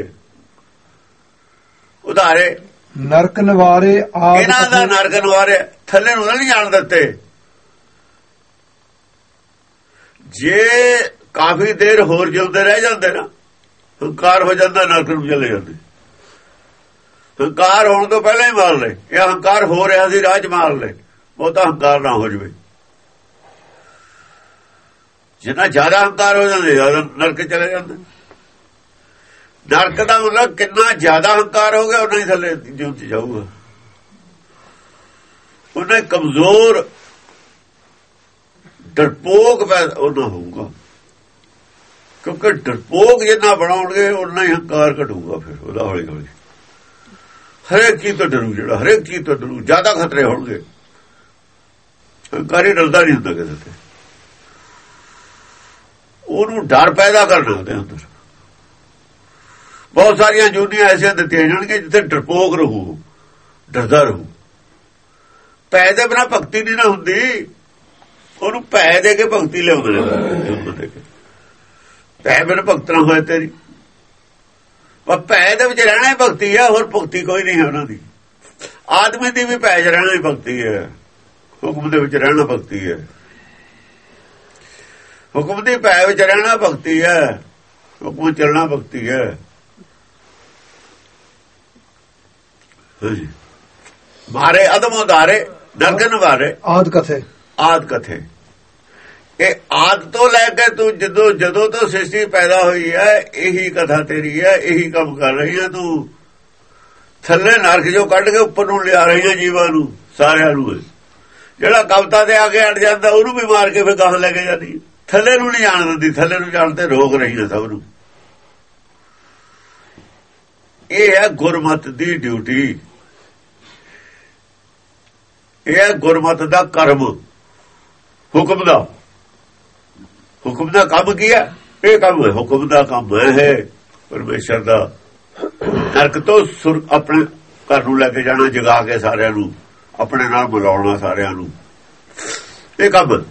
ਉਧਾਰੇ। ਨਰਕ ਨਿਵਾਰੇ ਇਹਨਾਂ ਦਾ ਨਰਕ ਨਿਵਾਰੇ, ਥੱਲੇ ਨੂੰ ਨਹੀਂ ਜਾਣ ਦਿੱਤੇ। ਜੇ ਕਾਫੀ ਦੇਰ ਹੋਰ ਜਿਉਂਦੇ ਰਹਿ ਜਾਂਦੇ ਨਾ, ਹੰਕਾਰ ਹੋ ਜਾਂਦਾ, ਨਰਕ ਨੂੰ ਚਲੇ ਜਾਂਦੇ। ਹੰਕਾਰ ਹੋਣ ਤੋਂ ਪਹਿਲਾਂ ਹੀ ਮਾਰ ਲਏ। ਇਹ ਹੰਕਾਰ ਹੋ ਰਿਹਾ ਸੀ, ਰਾਜ ਮਾਰ ਲਏ। ਬਹੁਤਾ ਹੰਕਾਰ ਨਾ ਹੋ ਜਾਵੇ। ਜਿੰਨਾ ਜ਼ਿਆਦਾ ਹੰਕਾਰ ਹੋ ਜਾਂਦੇ ਜ਼ਿਆਦਾ ਨਰਕ ਚਲੇ ਜਾਂਦੇ। ਨਰਕ ਦਾ ਮਤਲਬ ਕਿੰਨਾ ਜ਼ਿਆਦਾ ਹੰਕਾਰ ਹੋ ਗਿਆ ਉਹਨਾਂ ਹੀ ਥੱਲੇ ਜਿਉਂ ਚ ਜਾਊਗਾ। ਉਹਨਾਂ ਕਮਜ਼ੋਰ ਡਰਪੋਕ ਪੈਦਾ ਉਹਨਾਂ ਹੋਊਗਾ, ਕਿਉਂਕਿ ਡਰਪੋਕ ਜਿੰਨਾ ਬਣਾਉਣਗੇ ਉਹਨਾਂ ਹੀ ਹੰਕਾਰ ਘਟੂਗਾ। ਫਿਰ ਉਹਦਾ ਹੌਲੀ ਹੌਲੀ ਹਰੇਕ ਚੀਜ਼ ਤੋਂ ਡਰੂ, ਜਿਹੜਾ ਹਰੇਕ ਚੀਜ਼ ਤੋਂ ਡਰੂ, ਜ਼ਿਆਦਾ ਖਤਰੇ ਹੋਣਗੇ। ਹੰਕਾਰੀ ਡਰਦਾ ਨਹੀਂ ਹੁੰਦਾ ਕਿਸੇ ਤੇ। ਉਹਨੂੰ ਡਰ ਪੈਦਾ ਕਰਨਾ ਉਹਦੇ ਅੰਦਰ। ਬਹੁਤ ਸਾਰੀਆਂ ਜੂਨੀਆਂ ਐਸੀਆਂ ਦਿੱਤੀਆਂ ਜਾਣਗੀਆਂ ਜਿੱਥੇ ਡਰਪੋਕ ਰਹੂ, ਡਰਦਾ ਰਹੂ। ਪੈ ਦੇ ਬਿਨਾਂ ਭਗਤੀ ਨਹੀਂ ਨਾ ਹੁੰਦੀ। ਉਹਨੂੰ ਪੈ ਦੇ ਕੇ ਭਗਤੀ ਲਿਆਉਂਦੇ ਨੇ। ਪੈ ਬਿਨਾਂ ਭਗਤ ਨਾ ਹੋਏ ਤੇਰੀ। ਪਰ ਪੈ ਦੇ ਵਿੱਚ ਰਹਿਣਾ ਹੀ ਭਗਤੀ ਹੈ, ਹੋਰ ਭਗਤੀ ਕੋਈ ਨਹੀਂ ਹੈ ਉਹਨਾਂ ਦੀ। ਆਦਮੀ ਦੀ ਵੀ ਪੈ ਚ ਰਹਿਣਾ ਹੀ ਭਗਤੀ ਹੈ, ਹੁਕਮ ਦੇ ਵਿੱਚ ਰਹਿਣਾ ਭਗਤੀ ਹੈ। ਹੁਕਮ ਦੀ ਪੈ ਵਿੱਚ ਰਹਿਣਾ ਭਗਤੀ ਹੈ, ਹੁਕਮ ਚੱਲਣਾ ਭਗਤੀ ਹੈ। ਮਾਰੇ ਅਦਮ ਉਧਾਰੇ, ਨਰਕ ਨਿਵਾਰੇ। ਆਦ ਕਥੇ, ਆਦ ਕਥੇ। ਇਹ ਆਦ ਤੋਂ ਲੈ ਕੇ ਤੂੰ ਜਦੋਂ ਜਦੋਂ ਤੋਂ ਸ੍ਰਿਸ਼ਟੀ ਪੈਦਾ ਹੋਈ ਹੈ, ਇਹੀ ਕਥਾ ਤੇਰੀ ਹੈ, ਇਹੀ ਕੰਮ ਕਰ ਰਹੀ ਹੈ ਤੂੰ। ਥੱਲੇ ਨਰਕ ਜੋ ਕੱਢ ਕੇ ਉੱਪਰ ਨੂੰ ਲਿਆ ਰਹੀ ਹੈ ਜੀਵਾਂ ਨੂੰ, ਸਾਰਿਆਂ ਨੂੰ। ਜਿਹੜਾ ਕਵਿਤਾ ਤੇ ਆ ਕੇ ਅੜ ਜਾਂਦਾ ਉਹਨੂੰ ਵੀ ਮਾਰ ਕੇ ਫਿਰ ਗਾਹਾਂ ਲੈ ਕੇ ਜਾਂਦੀ। ਥੱਲੇ ਨੂੰ ਨਹੀਂ ਜਾਣ ਦਿੰਦੀ, ਥੱਲੇ ਨੂੰ ਜਾਣ ਤੇ ਰੋਕ ਰਹੀ ਹੈ ਸਭ ਨੂੰ। ਇਹ ਹੈ ਗੁਰਮਤ ਦੀ ਡਿਊਟੀ, ਇਹ ਹੈ ਗੁਰਮਤ ਦਾ ਕਰਮ। ਹੁਕਮ ਦਾ ਹੁਕਮ ਦਾ ਕੰਮ ਕੀ ਹੈ? ਇਹ ਕੰਮ ਹੈ, ਹੁਕਮ ਦਾ ਕੰਮ ਹੈ ਪਰਮੇਸ਼ਰ ਦਾ। ਨਰਕ ਤੋਂ ਸੁਰ ਆਪਣੇ ਘਰ ਨੂੰ ਲੈ ਕੇ ਜਾਣਾ, ਜਗਾ ਕੇ ਸਾਰਿਆਂ ਨੂੰ ਆਪਣੇ ਨਾਲ ਮਿਲਾਉਣਾ, ਸਾਰਿਆਂ ਨੂੰ। ਇਹ ਕੰਮ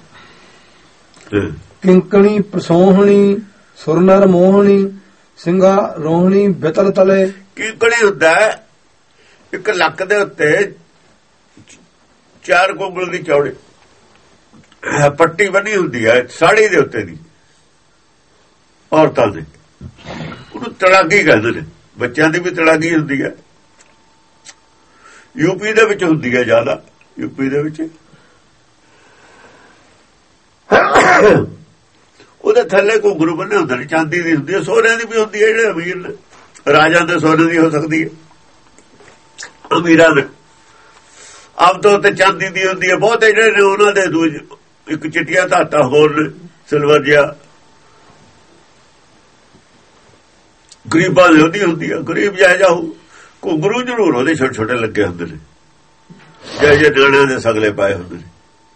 ਕਿੰਕਣੀ ਪ੍ਰਸੋਹਣੀ ਸੁਰਨਰ ਮੋਹਣੀ ਸਿੰਘਾ ਰੋਹਣੀ ਬਿਤਲ ਤਲੇ। ਕਿੰਕਣੀ ਹੁੰਦਾ ਇੱਕ ਲੱਕ ਦੇ ਉੱਤੇ ਚਾਰ ਕੋਂਗਲ ਦੀ ਚੌੜੀ ਪੱਟੀ ਬੰਨੀ ਹੁੰਦੀ ਹੈ ਸਾੜੀ ਦੇ ਉੱਤੇ ਦੀ, ਔਰਤਾਂ ਦੇ। ਉਹਨੂੰ ਤੜਾਗੀ ਕਹਿੰਦੇ ਨੇ। ਬੱਚਿਆਂ ਦੀ ਵੀ ਤੜਾਗੀ ਹੁੰਦੀ ਹੈ, ਯੂਪੀ ਦੇ ਵਿੱਚ ਹੁੰਦੀ ਹੈ ਜ਼ਿਆਦਾ। ਯੂਪੀ ਦੇ ਵਿੱਚ ਉਹਦੇ ਥੱਲੇ ਘੁੰਗਰੂ ਬੰਨੇ ਹੁੰਦੇ ਨੇ, ਚਾਂਦੀ ਦੀ ਹੁੰਦੀ ਹੈ, ਸੋਨੇ ਦੀ ਵੀ ਹੁੰਦੀ ਹੈ। ਜਿਹੜੇ ਅਮੀਰ ਨੇ, ਰਾਜਾਂ ਦੇ ਸੋਨੇ ਦੀ ਹੋ ਸਕਦੀ ਹੈ, ਅਮੀਰਾਂ ਦੇ ਆਮ ਤੌਰ ਤੇ ਚਾਂਦੀ ਦੀ ਹੁੰਦੀ ਹੈ। ਬਹੁਤ ਜਿਹੜੇ ਨੇ ਉਹਨਾਂ ਦੇ ਦੂਜ ਇੱਕ ਚਿੱਟੀਆਂ ਧਾਤਾਂ ਹੋਰ ਨੇ, ਸਿਲਵਰ ਜਿਹਾ। ਗਰੀਬਾਂ ਦੀ ਉਹਦੀ ਹੁੰਦੀ ਹੈ, ਗਰੀਬ ਜਿਹਾ ਜਾਊ। ਘੁੰਗਰੂ ਜ਼ਰੂਰ ਉਹਦੇ ਛੋਟੇ ਛੋਟੇ ਲੱਗੇ ਹੁੰਦੇ ਨੇ, ਜਿਹੇ ਜਿਹੇ ਡਾਣਿਆਂ ਦੇ ਸਗਲੇ ਪਾਏ ਹੁੰਦੇ ਨੇ।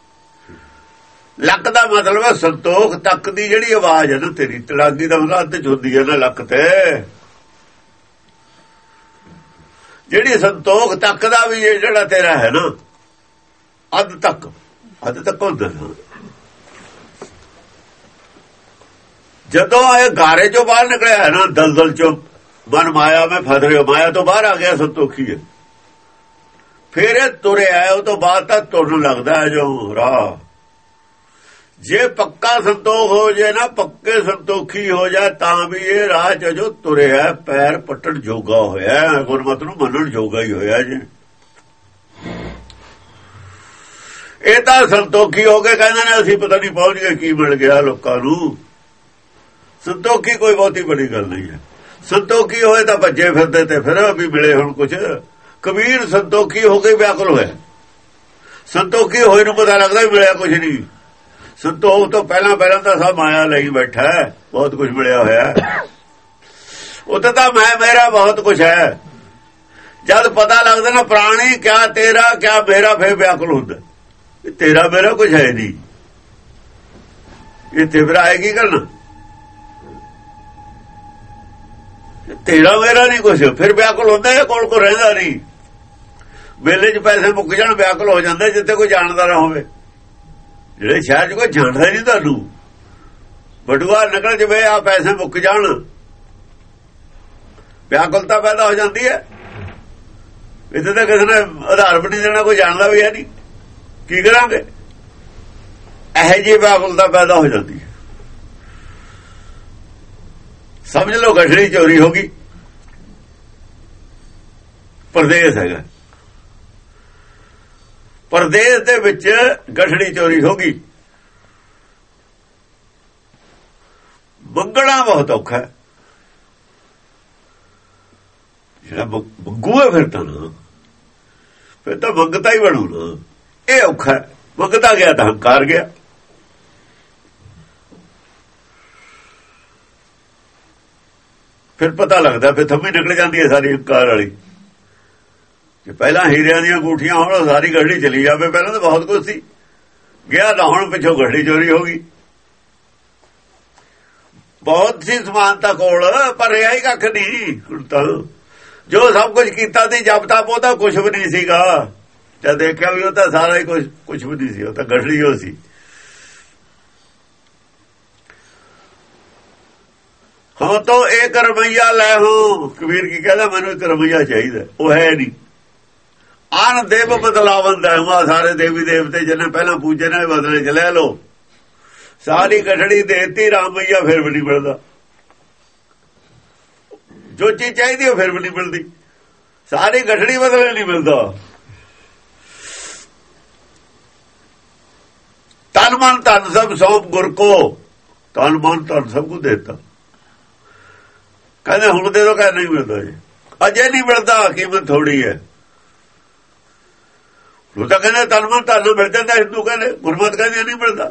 ਲੱਕ ਦਾ ਮਤਲਬ ਹੈ ਸੰਤੋਖ ਤੱਕ ਦੀ ਜਿਹੜੀ ਆਵਾਜ਼ ਹੈ ਨਾ ਤੇਰੀ। ਤੜਾਗੀ ਦਾ ਮਤਲਬ ਅੱਧ ਚ ਹੁੰਦੀ ਹੈ ਨਾ ਲੱਕ ਤੇ। ਜਿਹੜੀ ਸੰਤੋਖ ਤੱਕ ਦਾ ਵੀ ਜਿਹੜਾ ਤੇਰਾ ਹੈ ਨਾ, ਅੱਧ ਤੱਕ, ਅੱਧ ਤੱਕ ਹੁੰਦਾ। ਜਦੋਂ ਇਹ ਗਾਰੇ ਚੋਂ ਬਾਹਰ ਨਿਕਲਿਆ ਨਾ, ਦਲਦਲ ਚੋਂ, ਮਨ ਮਾਇਆ ਮੈਂ ਫਸ ਰਿਹਾ, ਮਾਇਆ ਤੋਂ ਬਾਹਰ ਆ ਗਿਆ ਸੰਤੋਖੀ ਹੈ। ਫਿਰ ਇਹ ਤੁਰਿਆ, ਉਹ ਤੋਂ ਬਾਅਦ ਤਾਂ ਤੁਰਨ ਲੱਗਦਾ ਹੈ ਜੋ ਰਾਹ। ਜੇ ਪੱਕਾ ਸੰਤੋਖ ਹੋ ਜਾਏ ਨਾ, ਪੱਕੇ ਸੰਤੋਖੀ ਹੋ ਜਾਏ, ਤਾਂ ਵੀ ਇਹ ਰਾਹ ਚ ਜੋ ਤੁਰਿਆ ਪੈਰ ਪੱਟਣ ਜੋਗਾ ਹੋਇਆ, ਗੁਰਮਤਿ ਨੂੰ ਮੰਨਣ ਜੋਗਾ ਹੀ ਹੋਇਆ ਜੀ। ਇਹ ਤਾਂ ਸੰਤੋਖੀ ਹੋ ਕੇ ਕਹਿੰਦੇ ਨੇ ਅਸੀਂ ਪਤਾ ਨਹੀਂ ਪਹੁੰਚ ਗਏ, ਕੀ ਮਿਲ ਗਿਆ ਲੋਕਾਂ ਨੂੰ। ਸੰਤੋਖੀ ਕੋਈ ਬਹੁਤੀ ਬੜੀ ਗੱਲ ਨਹੀਂ ਹੈ। ਸੰਤੋਖੀ ਹੋਏ ਤਾਂ ਭੱਜੇ ਫਿਰਦੇ ਤੇ ਫਿਰ ਵੀ ਮਿਲੇ ਹੁਣ ਕੁਛ। ਕਬੀਰ ਸੰਤੋਖੀ ਹੋ ਕੇ ਵਿਆਕੁਲ ਹੋਇਆ। ਸੰਤੋਖੀ ਹੋਏ ਨੂੰ ਪਤਾ ਲੱਗਦਾ ਵੀ ਮਿਲਿਆ ਕੁਛ ਨਹੀਂ। ਸੰਤੋਖ ਤੋਂ ਪਹਿਲਾਂ ਪਹਿਲਾਂ ਤਾਂ ਸਭ ਮਾਇਆ ਲਈ ਬੈਠਾ, ਬਹੁਤ ਕੁਝ ਮਿਲਿਆ ਹੋਇਆ। ਉੱਥੇ ਤਾਂ ਮੈਂ ਮੇਰਾ ਬਹੁਤ ਕੁਝ ਹੈ। ਜਦ ਪਤਾ ਲੱਗਦਾ ਨਾ ਪ੍ਰਾਣੀ ਕਿਆ ਤੇਰਾ ਕਿਆ ਮੇਰਾ, ਫਿਰ ਵਿਆਕੁਲ ਹੁੰਦਾ। ਤੇਰਾ ਮੇਰਾ ਕੁਝ ਹੈ ਨਹੀਂ, ਇਹ ਤੇ ਫਿਰ ਆਏਗੀ ਕਰਨਾ। ਤੇਰਾ ਮੇਰਾ ਨਹੀਂ ਕੁਛ, ਫਿਰ ਵਿਆਕੁਲ ਹੁੰਦਾ ਹੈ, ਕੋਲ ਕੋ ਰਹਿੰਦਾ ਨਹੀਂ। ਮੇਲੇ 'ਚ ਪੈਸੇ ਮੁੱਕ ਜਾਣ ਵਿਆਕੁਲ ਹੋ ਜਾਂਦਾ, ਜਿੱਥੇ ਕੋਈ ਜਾਣਦਾ ਨਾ ਹੋਵੇ। ਜਿਹੜੇ ਸ਼ਹਿਰ 'ਚ ਕੋਈ ਜਾਣਦਾ ਨਹੀਂ ਤੁਹਾਨੂੰ, ਬਟੂਆ ਨਿਕਲ ਜਵੇ, ਆ ਪੈਸੇ ਮੁੱਕ ਜਾਣ, ਵਿਆਕੁਲਤਾ ਪੈਦਾ ਹੋ ਜਾਂਦੀ ਹੈ। ਇੱਥੇ ਤਾਂ ਕਿਸੇ ਨੇ ਆਧਾਰ ਵੀ ਨਹੀਂ ਦੇਣਾ, ਕੋਈ ਜਾਣਦਾ ਵੀ ਹੈ ਨਹੀਂ, ਕੀ ਕਰਾਂਗੇ? ਇਹੋ ਜਿਹੀ ਵਿਆਕੁਲਤਾ ਪੈਦਾ ਹੋ ਜਾਂਦੀ ਹੈ। ਸਮਝ ਲਓ ਗਠੜੀ ਚੋਰੀ ਹੋ ਗਈ, ਪਰਦੇਸ ਹੈਗਾ, ਪਰਦੇਸ ਦੇ ਵਿੱਚ ਗਠੜੀ ਚੋਰੀ ਹੋ ਗਈ। ਮੰਗਣਾ ਬਹੁਤ ਔਖਾ ਹੈ। ਜਿਹੜਾ ਮੰਗੂ ਹੈ ਫਿਰ ਤਾਂ ਨਾ, ਫਿਰ ਤਾਂ ਮੰਗਤਾ ਹੀ ਬਣੂ ਨਾ। ਇਹ ਔਖਾ ਹੈ। ਮੰਗਤਾ ਗਿਆ ਤਾਂ ਹੰਕਾਰ ਗਿਆ। ਫਿਰ ਪਤਾ ਲੱਗਦਾ, ਫਿਰ ਥੰਮੀ ਨਿਕਲ ਜਾਂਦੀ ਹੈ ਸਾਰੀ ਹੰਕਾਰ ਵਾਲੀ। ਜੇ ਪਹਿਲਾਂ ਹੀਰਿਆਂ ਦੀਆਂ ਅੰਗੂਠੀਆਂ ਹੋਣ, ਸਾਰੀ ਗਠੜੀ ਚਲੀ ਜਾਵੇ। ਪਹਿਲਾਂ ਤਾਂ ਬਹੁਤ ਕੁਝ ਸੀ, ਗਿਆ ਤਾਂ ਹੁਣ ਪਿੱਛੋਂ ਗਠੜੀ ਚੋਰੀ ਹੋ ਗਈ। ਬਹੁਤ ਸੀ ਸਮਾਨਤਾ ਕੋਲ, ਪਰ ਰਿਹਾ ਹੀ ਕੱਖ ਨਹੀਂ। ਹੁਣ ਤਾਂ ਜੋ ਸਭ ਕੁਝ ਕੀਤਾ ਸੀ ਜਬ ਤੱਕ, ਉਹ ਤਾਂ ਕੁਛ ਵੀ ਨਹੀਂ ਸੀਗਾ। ਜਦ ਦੇਖਿਆ ਵੀ ਉਹ ਤਾਂ ਸਾਰਾ ਹੀ ਕੁਛ ਕੁਛ ਵੀ ਨਹੀਂ ਸੀ, ਉਹ ਤਾਂ ਗਠੜੀ ਹੋ ਸੀ। ਹਾਂ ਤਾਂ ਇੱਕ ਰਵਈਆ ਲੈ ਹੋ, ਕਬੀਰ ਕੀ ਕਹਿੰਦਾ, ਮੈਨੂੰ ਇੱਕ ਰਵਈਆ ਚਾਹੀਦਾ, ਉਹ ਹੈ ਨਹੀਂ। ਆਨ ਦੇਵ ਬਦਲਾਵਨ ਦਾ ਹੁਆ, ਸਾਰੇ ਦੇਵੀ ਦੇਵਤੇ ਜਿਹਨੇ ਪਹਿਲਾਂ ਪੂਜੇ ਨੇ ਬਦਲੇ ਚ ਲੈ ਲੋ। ਸਾਰੀ ਗਠੜੀ ਦੇਤੀ ਰਾਮਈਆ, ਫਿਰ ਵੀ ਨਹੀਂ ਮਿਲਦਾ। ਜੋ ਚੀਜ਼ ਚਾਹੀਦੀ ਉਹ ਫਿਰ ਵੀ ਨਹੀਂ ਮਿਲਦੀ। ਸਾਰੀ ਗਠੜੀ ਬਦਲੇ ਨਹੀਂ ਮਿਲਦਾ। ਤਨ ਮਨ ਧਨ ਸਭ ਸੌਂਪ ਗੁਰ ਕੋ, ਤਨ ਮਨ ਧਨ ਸਭ ਕੁ ਦੇਤਾ। ਕਹਿੰਦੇ ਹੁਣ ਦੇ ਦੋ, ਕਹਿੰਦੇ ਨਹੀਂ ਮਿਲਦਾ ਜੀ, ਅਜੇ ਨਹੀਂ ਮਿਲਦਾ, ਕੀਮਤ ਥੋੜੀ ਹੈ। ਉਹ ਤਾਂ ਕਹਿੰਦੇ ਤਨ ਮਨ ਧਨ ਮਿਲ ਜਾਂਦਾ, ਹਿੰਦੂ ਕਹਿੰਦੇ, ਗੁਰਮਤਿ ਕਹਿੰਦੇ ਨਹੀਂ ਮਿਲਦਾ।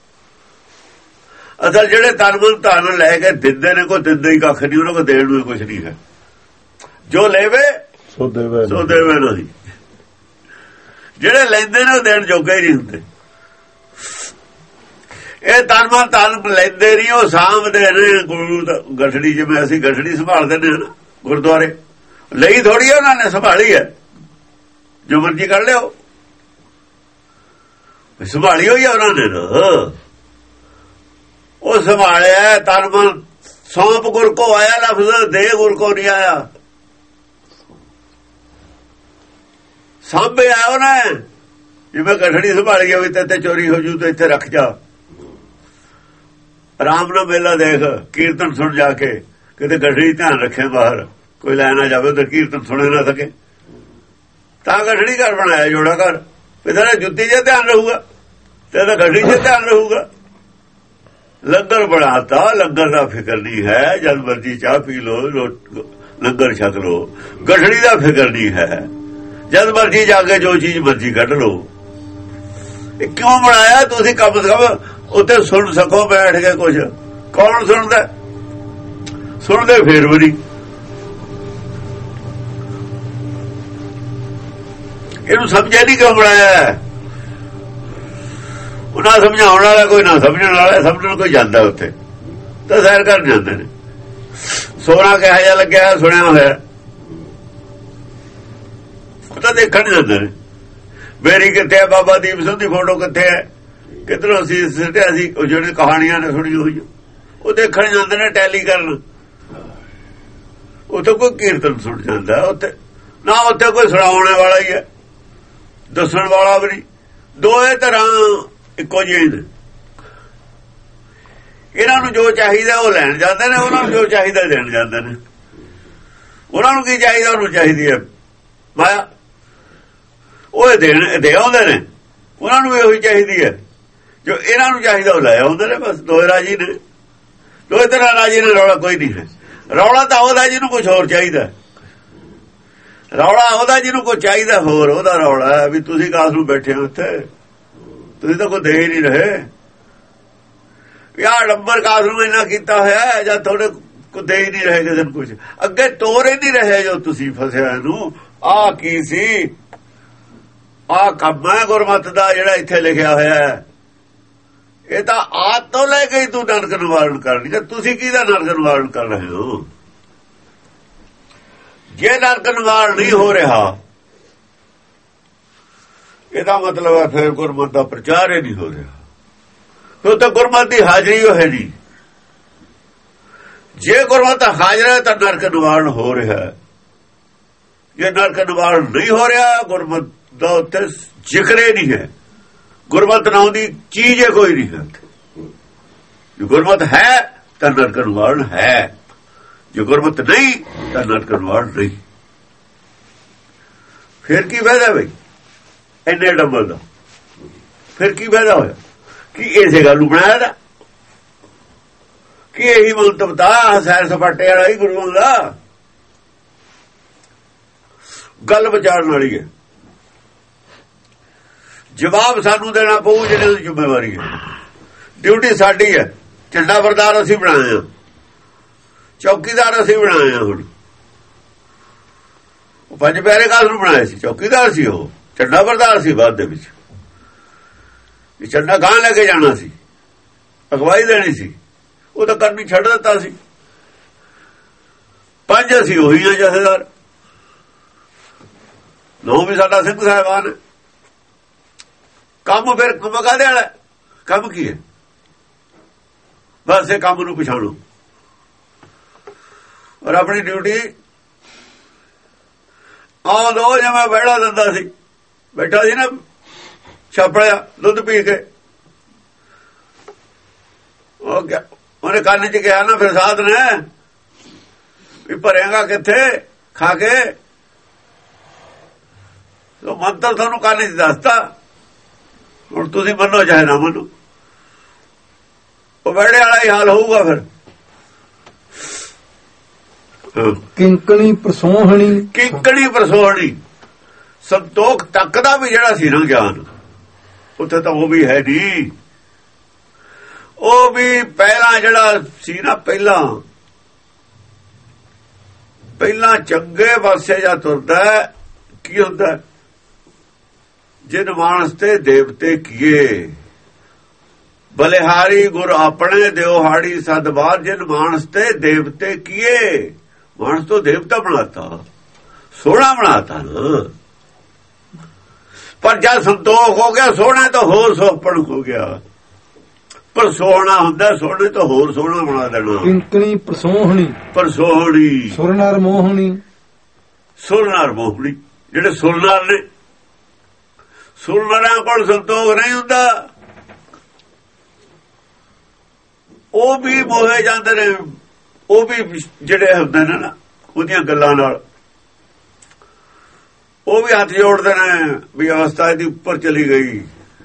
ਅਸਲ ਜਿਹੜੇ ਤਨ ਮਨ ਧਨ ਲੈ ਕੇ ਦਿੰਦੇ ਨੇ, ਕੋਈ ਦਿੰਦੇ ਹੀ ਕੱਖ ਨਹੀਂ, ਉਹਨਾਂ ਕੋਲ ਦੇਣ ਨੂੰ ਕੁਛ ਨਹੀਂ ਹੈ। ਜੋ ਲੈਵੇ ਸੋ ਦੇਵੇ, ਸੋ ਦੇਵੇ ਨਹੀਂ। ਜਿਹੜੇ ਲੈਂਦੇ ਨੇ ਉਹ ਦੇਣ ਜੋਗੇ ਹੀ ਨਹੀਂ ਹੁੰਦੇ। ਇਹ ਤਨ ਮਨ ਧਨ ਲੈਂਦੇ ਨਹੀਂ, ਉਹ ਸਾਂਭਦੇ ਨੇ। ਗੁਰੂ ਦਾ ਗਠੜੀ, ਜਿਵੇਂ ਅਸੀਂ ਗਠੜੀ ਸੰਭਾਲਦੇ ਨੇ ਨਾ ਗੁਰਦੁਆਰੇ, ਲਈ ਥੋੜੀ ਉਹਨਾਂ ਨੇ, ਸੰਭਾਲੀ ਹੈ। ਜੋ ਮਰਜੀ ਕਰ ਲਿਓ, ਸੰਭਾਲੀ ਹੋਈ ਹੈ ਉਹਨਾਂ ਨੇ ਨਾ। ਉਹ ਸੰਭਾਲਿਆ ਤਨ ਮਨ। ਸੌਂਪ ਗੁਰ ਕੋ ਆਇਆ ਲਫ਼ਜ਼, ਦੇ ਗੁਰ ਕੋ ਨਹੀਂ ਆਇਆ। ਸਾਂਭਿਆ ਉਹਨੇ, ਜਿਵੇਂ ਗਠੜੀ ਸੰਭਾਲੀ ਹੋਈ ਤੇ ਚੋਰੀ ਹੋ ਜੂ ਤੇ ਇੱਥੇ ਰੱਖ ਜਾ। ਆਰਾਮ ਨਾਲ ਮੇਲਾ ਦੇਖ, ਕੀਰਤਨ ਸੁਣ ਜਾ ਕੇ, ਕਿਤੇ ਗਠੜੀ ਧਿਆਨ ਰੱਖੇ, ਬਾਹਰ ਕੋਈ ਲੈ ਨਾ ਜਾਵੇ, ਉਧਰ ਕੀਰਤਨ ਸੁਣੇ ਨਾ ਸਕੇ। ਤਾਂ ਗਠੜੀ ਘਰ ਬਣਾਇਆ, ਜੋੜਾ ਘਰ। ਇਹਦਾ ਜੁੱਤੀ 'ਚ ਧਿਆਨ ਰਹੂਗਾ ਤੇ ਇਹਦਾ ਗਠੜੀ 'ਚ ਧਿਆਨ ਰਹੂਗਾ। ਲੰਗਰ ਬਣਾਤਾ, ਲੰਗਰ ਦਾ ਫਿਕਰ ਨਹੀਂ ਹੈ। ਜਦ ਮਰਜੀ ਚਾਹ ਪੀ ਲੋ, ਲੰਗਰ ਛਕ ਲੋ, ਗਠੜੀ ਦਾ ਫਿਕਰ ਨਹੀਂ ਹੈ। ਜਦ ਮਰਜੀ ਜਾ ਕੇ ਜੋ ਚੀਜ਼ ਮਰਜੀ ਕੱਢ ਲੋ। ਇਹ ਕਿਉਂ ਬਣਾਇਆ? ਤੁਸੀਂ ਕਮ ਸੇ ਕਮ ਉੱਥੇ ਸੁਣ ਸਕੋ ਬੈਠ ਕੇ ਕੁਝ। ਕੌਣ ਸੁਣਦਾ? ਸੁਣਦੇ ਫੇਰ ਵੀ ਨਹੀਂ। ਇਹਨੂੰ ਸਮਝਿਆ ਨਹੀਂ ਕਿਉਂ ਬਣਾਇਆ। ਉਹਨਾਂ ਸਮਝਾਉਣ ਵਾਲਾ ਕੋਈ ਨਾ ਸਮਝਣ ਵਾਲਾ, ਸਮਝਣ ਕੋਈ ਜਾਂਦਾ ਉੱਥੇ ਤਾਂ ਸੈਰ ਕਰਨ ਜਾਂਦੇ ਨੇ। ਸੋਨਾ ਕਿਹੋ ਜਿਹਾ ਲੱਗਿਆ ਸੁਣਿਆ ਹੋਇਆ, ਉਹ ਤਾਂ ਦੇਖਣ ਜਾਂਦੇ ਨੇ। ਮੇਰੀ ਕਿੱਥੇ ਹੈ, ਬਾਬਾ ਦੀਪ ਸਿੰਘ ਦੀ ਫੋਟੋ ਕਿੱਥੇ ਹੈ, ਕਿੱਧਰੋਂ ਅਸੀਂ ਸਿੱਟਿਆ ਸੀ। ਉਹ ਜਿਹੜੇ ਕਹਾਣੀਆਂ ਨੇ ਸੁਣੀ ਹੋਈ, ਉਹ ਦੇਖਣ ਜਾਂਦੇ ਨੇ ਟੈਲੀ ਕਰਨ, ਉੱਥੇ ਕੋਈ ਕੀਰਤਨ ਸੁਣ ਜਾਂਦਾ, ਉੱਥੇ ਨਾ ਉੱਥੇ ਕੋਈ ਸੁਣਾਉਣ ਵਾਲਾ ਹੀ ਹੈ, ਦੱਸਣ ਵਾਲਾ ਵੀ ਨਹੀਂ। ਦੋਏ ਤਰ੍ਹਾਂ ਇੱਕੋ ਜਿਹੇ ਨੇ। ਇਹਨਾਂ ਨੂੰ ਜੋ ਚਾਹੀਦਾ ਉਹ ਲੈਣ ਜਾਂਦੇ ਨੇ, ਉਹਨਾਂ ਨੂੰ ਜੋ ਚਾਹੀਦਾ ਦੇਣ ਜਾਂਦੇ ਨੇ। ਉਹਨਾਂ ਨੂੰ ਕੀ ਚਾਹੀਦਾ, ਉਹਨੂੰ ਚਾਹੀਦੀ ਹੈ ਮਾਇਆ, ਉਹ ਦੇਣ ਦੇ ਆਉਂਦੇ ਨੇ। ਉਹਨਾਂ ਨੂੰ ਇਹੋ ਹੀ ਚਾਹੀਦੀ ਹੈ ਜੋ ਇਹਨਾਂ ਨੂੰ ਚਾਹੀਦਾ ਉਹ ਲੈ ਆਉਂਦੇ ਨੇ। ਬਸ ਦੋਏ ਰਾਜੀ ਨੇ, ਦੋਏ ਤਰ੍ਹਾਂ ਰਾਜੀ ਨੇ। ਰੌਲਾ ਕੋਈ ਨਹੀਂ ਹੈ। ਰੌਲਾ ਤਾਂ ਉਹਦਾ ਜਿਹਨੂੰ ਕੁਝ ਹੋਰ ਚਾਹੀਦਾ, ਰੌਲਾ ਉਹਦਾ ਜਿਹਨੂੰ ਕੋਈ ਚਾਹੀਦਾ ਹੋਰ, ਉਹਦਾ ਰੌਲਾ ਹੈ ਵੀ ਤੁਸੀਂ ਕਾਸ ਨੂੰ ਬੈਠੇ ਹੋ ਉੱਥੇ, ਤੁਸੀਂ ਤਾਂ ਕੋਈ ਦੇ ਹੀ ਨਹੀਂ ਰਹੇ। ਯਾਰ ਨੰਬਰ ਕਾਸ ਨੂੰ ਇੰਨਾ ਕੀਤਾ ਹੋਇਆ ਜਾਂ ਤੁਹਾਡੇ ਕੋ ਦੇ ਹੀ ਨਹੀਂ ਰਹੇ ਕਿਸੇ ਨੂੰ ਕੁਝ, ਅੱਗੇ ਤੋਰੇ ਨਹੀਂ ਰਹੇ ਜੋ ਤੁਸੀਂ ਫਸਿਆ ਨੂੰ। ਆਹ ਕੀ ਸੀ, ਆਹ ਕੰਮ ਹੈ ਗੁਰਮਤਿ ਦਾ ਜਿਹੜਾ ਇੱਥੇ ਲਿਖਿਆ ਹੋਇਆ ਹੈ। ਇਹ ਤਾਂ ਆਦ ਤੋਂ ਲੈ ਕੇ ਤੂੰ ਨਰਕ ਨਿਵਾਰਨ ਕਰਨੀ, ਤੇ ਤੁਸੀਂ ਕਿਹਦਾ ਨਰਕ ਨਿਵਾਰਨ ਕਰ ਰਹੇ ਹੋ? ਜੇ ਨਰਕ ਨਿਵਾਰਨ ਨਹੀਂ ਹੋ ਰਿਹਾ, ਇਹਦਾ ਮਤਲਬ ਹੈ ਫਿਰ ਗੁਰਮਤਿ ਦਾ ਪ੍ਰਚਾਰ ਹੀ ਨਹੀਂ ਹੋ ਰਿਹਾ, ਫਿਰ ਤਾਂ ਗੁਰਮਤਿ ਦੀ ਹਾਜ਼ਰੀ ਹੋ ਹੈ ਨਹੀਂ। ਜੇ ਗੁਰਮਤਿ ਹਾਜ਼ਰ ਹੈ ਤਾਂ ਨਰਕ ਨਿਵਾਰਨ ਹੋ ਰਿਹਾ। ਜੇ ਨਰਕ ਨਿਵਾਰਨ ਨਹੀਂ ਹੋ ਰਿਹਾ, ਗੁਰਮਤਿ ਦਾ ਉੱਤੇ ਜ਼ਿਕਰ ਹੀ ਨਹੀਂ ਹੈ। ਗੁਰਮਤਿ ਨਾਮ ਦੀ ਚੀਜ਼ ਹੈ ਕੋਈ ਨਹੀਂ ਹੈ। ਜੇ ਗੁਰਮਤਿ ਹੈ ਤਾਂ ਨਰਕ ਨਿਵਾਰਨ ਹੈ, ਜੇ ਗੁਰਮਤਿ ਨਹੀਂ ਤਾਂ ਨਰਕ ਨਿਵਾਰਨ ਨਹੀਂ। ਫਿਰ ਕੀ ਫਾਇਦਾ ਬਈ ਇੰਨੇ ਡੰਬਲ ਦਾ? ਫਿਰ ਕੀ ਫਾਇਦਾ ਹੋਇਆ? ਕਿ ਇਸੇ ਗੱਲ ਨੂੰ ਬਣਾਇਆ ਦਾ ਕਿ ਇਹੀ ਮੰਤਵਤਾ ਸੈਰ ਸਪਾਟੇ ਵਾਲਾ ਹੀ ਗੁਰੂਆਂ ਦਾ ਗੱਲ ਵਿਚਾਰਨ ਵਾਲੀ ਹੈ। ਜਵਾਬ ਸਾਨੂੰ ਦੇਣਾ ਪਊ, ਜਿਹਨਾਂ ਦੀ ਜ਼ਿੰਮੇਵਾਰੀ ਹੈ। ਡਿਊਟੀ ਸਾਡੀ ਹੈ। ਝੰਡਾ ਬਰਦਾਰ ਅਸੀਂ ਬਣਾਏ ਆ, ਚੌਕੀਦਾਰ ਅਸੀਂ ਬਣਾਏ ਆ। ਹੁਣ ਉਹ ਪੰਜ ਪਿਆਰੇ ਕਾਸ ਨੂੰ ਬਣਾਏ ਸੀ, ਚੌਕੀਦਾਰ ਸੀ, ਉਹ ਝੰਡਾ ਬਰਦਾਰ ਸੀ। ਬਾਅਦ ਦੇ ਵਿੱਚ ਵੀ ਝੰਡਾ ਗਾਂ ਲੈ ਕੇ ਜਾਣਾ ਸੀ, ਅਗਵਾਈ ਦੇਣੀ ਸੀ, ਉਹ ਤਾਂ ਕਰਨੀ ਛੱਡ ਦਿੱਤਾ ਸੀ। ਪੰਜ ਅਸੀਂ ਉਹੀ ਆ ਜਥੇਦਾਰ, ਨੌ ਵੀ ਸਾਡਾ ਸਿੰਘ ਸਾਹਿਬਾਨ। ਕੰਮ ਫਿਰ ਕੰਮ ਕਾਹਦੇ ਵਾਲਾ? ਕੰਮ ਕੀ ਹੈ? ਬਸ ਇਹ ਕੰਮ ਨੂੰ ਪਛਾਣੋ ਔਰ ਆਪਣੀ ਡਿਊਟੀ ਆਹ ਦੋ। ਜਿਵੇਂ ਬਹਿੜਾ ਦਿੰਦਾ ਸੀ, ਬੈਠਾ ਸੀ ਨਾ ਛਾਪੜਿਆ ਦੁੱਧ ਪੀ ਕੇ, ਉਹ ਗਿਆ ਉਹਨੇ ਕੰਨ ਚ ਗਿਆ ਨਾ ਫਿਰ ਸਾਧ ਨੇ ਵੀ ਭਰੇਗਾ ਕਿੱਥੇ ਖਾ ਕੇ। ਉਹ ਮੰਤਰ ਤੁਹਾਨੂੰ ਕੰਨ ਚ ਦੱਸਤਾ, ਹੁਣ ਤੁਸੀਂ ਮੰਨੋ ਚਾਹੇ ਨਾ ਮੰਨੋ, ਉਹ ਬਹਿੜੇ ਵਾਲਾ ਹੀ ਹਾਲ ਹੋਊਗਾ ਫਿਰ। ਕਿੰਕਣੀ ਪ੍ਰਸੋਹਣੀ, ਕਿੰਕਣੀ ਪ੍ਰਸੋਹਣੀ। ਸੰਤੋਖ ਤੱਕ ਦਾ ਵੀ ਜਿਹੜਾ ਸੀ ਨਾ ਗਿਆਨ, ਉੱਥੇ ਤਾਂ ਉਹ ਵੀ ਹੈ ਨਹੀਂ। ਉਹ ਵੀ ਪਹਿਲਾਂ ਜਿਹੜਾ ਸੀ ਨਾ, ਪਹਿਲਾਂ ਪਹਿਲਾਂ ਚੰਗੇ ਪਾਸੇ ਜਾਂ ਤੁਰਦਾ ਕੀ ਹੁੰਦਾ? ਜਿਨ ਮਾਨਸ ਤੇ ਦੇਵਤੇ ਕੀਏ, ਬਲਿਹਾਰੀ ਗੁਰ ਆਪਣੇ ਦਿਉਹਾੜੀ ਸਦਬਾਰ। ਜਿਨ ਮਾਨਸ ਤੇ ਦੇਵਤੇ ਕੀਏ, ਮਾਨਸ ਤੋਂ ਦੇਵਤਾ ਬਣਾਤਾ, ਸੋਹਣਾ ਬਣਾਤਾ ਨਾ। ਪਰ ਜਦ ਸੰਤੋਖ ਹੋ ਗਿਆ, ਸੋਹਣਾ ਤਾਂ ਹੋਰ ਸੋਹਣ ਹੋ ਗਿਆ। ਪਰ ਸੋਹਣਾ ਹੁੰਦਾ, ਸੋਹਣੇ ਤੋਂ ਹੋਰ ਸੋਹਣਾ ਬਣਾ ਦੇਣਾ। ਕਿੰਕਣੀ ਪ੍ਰਸੋਹਣੀ, ਪ੍ਰਸੋਹਣੀ। ਸੁਰ ਨਰ ਮੋਹਣੀ, ਸੁਰ ਨਰ ਮੋਹਣੀ। ਜਿਹੜੇ ਸੁਰ ਨਰ ਨੇ, ਸੁਰ ਨਰਾਂ ਕੋਲ ਸੰਤੋਖ ਨਹੀਂ ਹੁੰਦਾ, ਉਹ ਵੀ ਮੋਹੇ ਜਾਂਦੇ ਨੇ। ਉਹ ਵੀ ਜਿਹੜੇ ਹੁੰਦੇ ਨੇ ਨਾ ਉਹਦੀਆਂ ਗੱਲਾਂ ਨਾਲ, ਉਹ ਵੀ ਹੱਥ ਜੋੜਦੇ ਨੇ ਵੀ ਅਵਸਥਾ ਇਹਦੀ ਉੱਪਰ ਚਲੀ ਗਈ।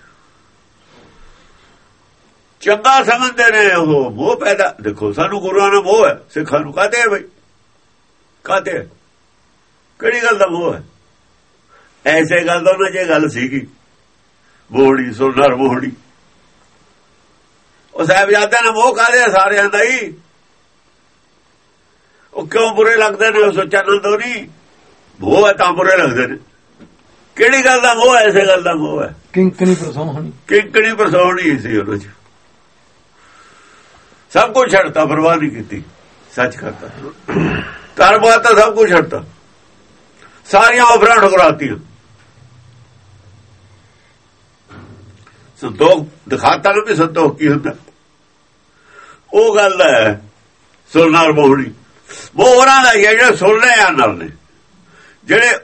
ਚੰਗਾ ਸਮਝਦੇ ਨੇ ਉਹ, ਮੋਹ ਪੈਦਾ। ਦੇਖੋ ਸਾਨੂੰ ਗੁਰੂਆਂ ਨਾਲ ਮੋਹ ਹੈ, ਸਿੱਖਾਂ ਨੂੰ ਕਾਹਤੇ ਹੈ ਬਈ? ਕਾਹਤੇ? ਕਿਹੜੀ ਗੱਲ ਦਾ ਮੋਹ ਹੈ? ਐਸੇ ਗੱਲ ਦਾ ਉਹਨਾਂ ਜੇ ਗੱਲ ਸੀਗੀ ਮੋਹਣੀ, ਸੁਣਨਰ ਮੋਹਣੀ। ਉਹ ਸਾਹਿਬਜ਼ਾਦਿਆਂ ਨਾਲ ਮੋਹ ਕਾਹਦੇ? ਸਾਰਿਆਂ ਦਾ ਹੀ। ਉਹ ਕਿਉਂ ਬੁਰੇ ਲੱਗਦੇ ਨੇ? ਉਹ ਸੱਚਾਨੰਦ ਨਹੀਂ ਮੋਹ ਹੈ ਤਾਂ ਬੁਰੇ ਲੱਗਦੇ ਨੇ। ਕਿਹੜੀ ਗੱਲ ਦਾ ਮੋਹ ਹੈ? ਐਸੇ ਗੱਲ ਦਾ ਮੋਹ ਹੈ। ਕਿੰਕਣੀ ਪ੍ਰਸੋਹਣੀ, ਕਿੰਕਣੀ ਪ੍ਰਸੋਹਣੀ ਸੀ ਉਹਨਾਂ ਚ। ਸਭ ਕੁਝ ਛੱਡਤਾ, ਪਰਵਾਹ ਨਹੀਂ ਕੀਤੀ, ਸੱਚ ਕਰਤਾ, ਧਰਮ ਤਾਂ ਸਭ ਕੁਝ ਛੱਡਤਾ, ਸਾਰੀਆਂ ਆਫਰਾਂ ਠੁਕਰਾਤੀਆਂ। ਸੰਤੋਖ ਦਿਖਾਤਾ ਨਾ ਵੀ ਸੰਤੋਖ ਕੀ ਹੁੰਦਾ। ਉਹ ਗੱਲ ਹੈ ਸੁਣ ਨਾਲ ਬੋਹਣੀ ਮੋਹਰਾਂ ਦਾ ਜਿਹੜੇ ਸੁਣ ਰਹੇ ਆ ਨਾਲ ਨੇ ਜਿਹੜੇ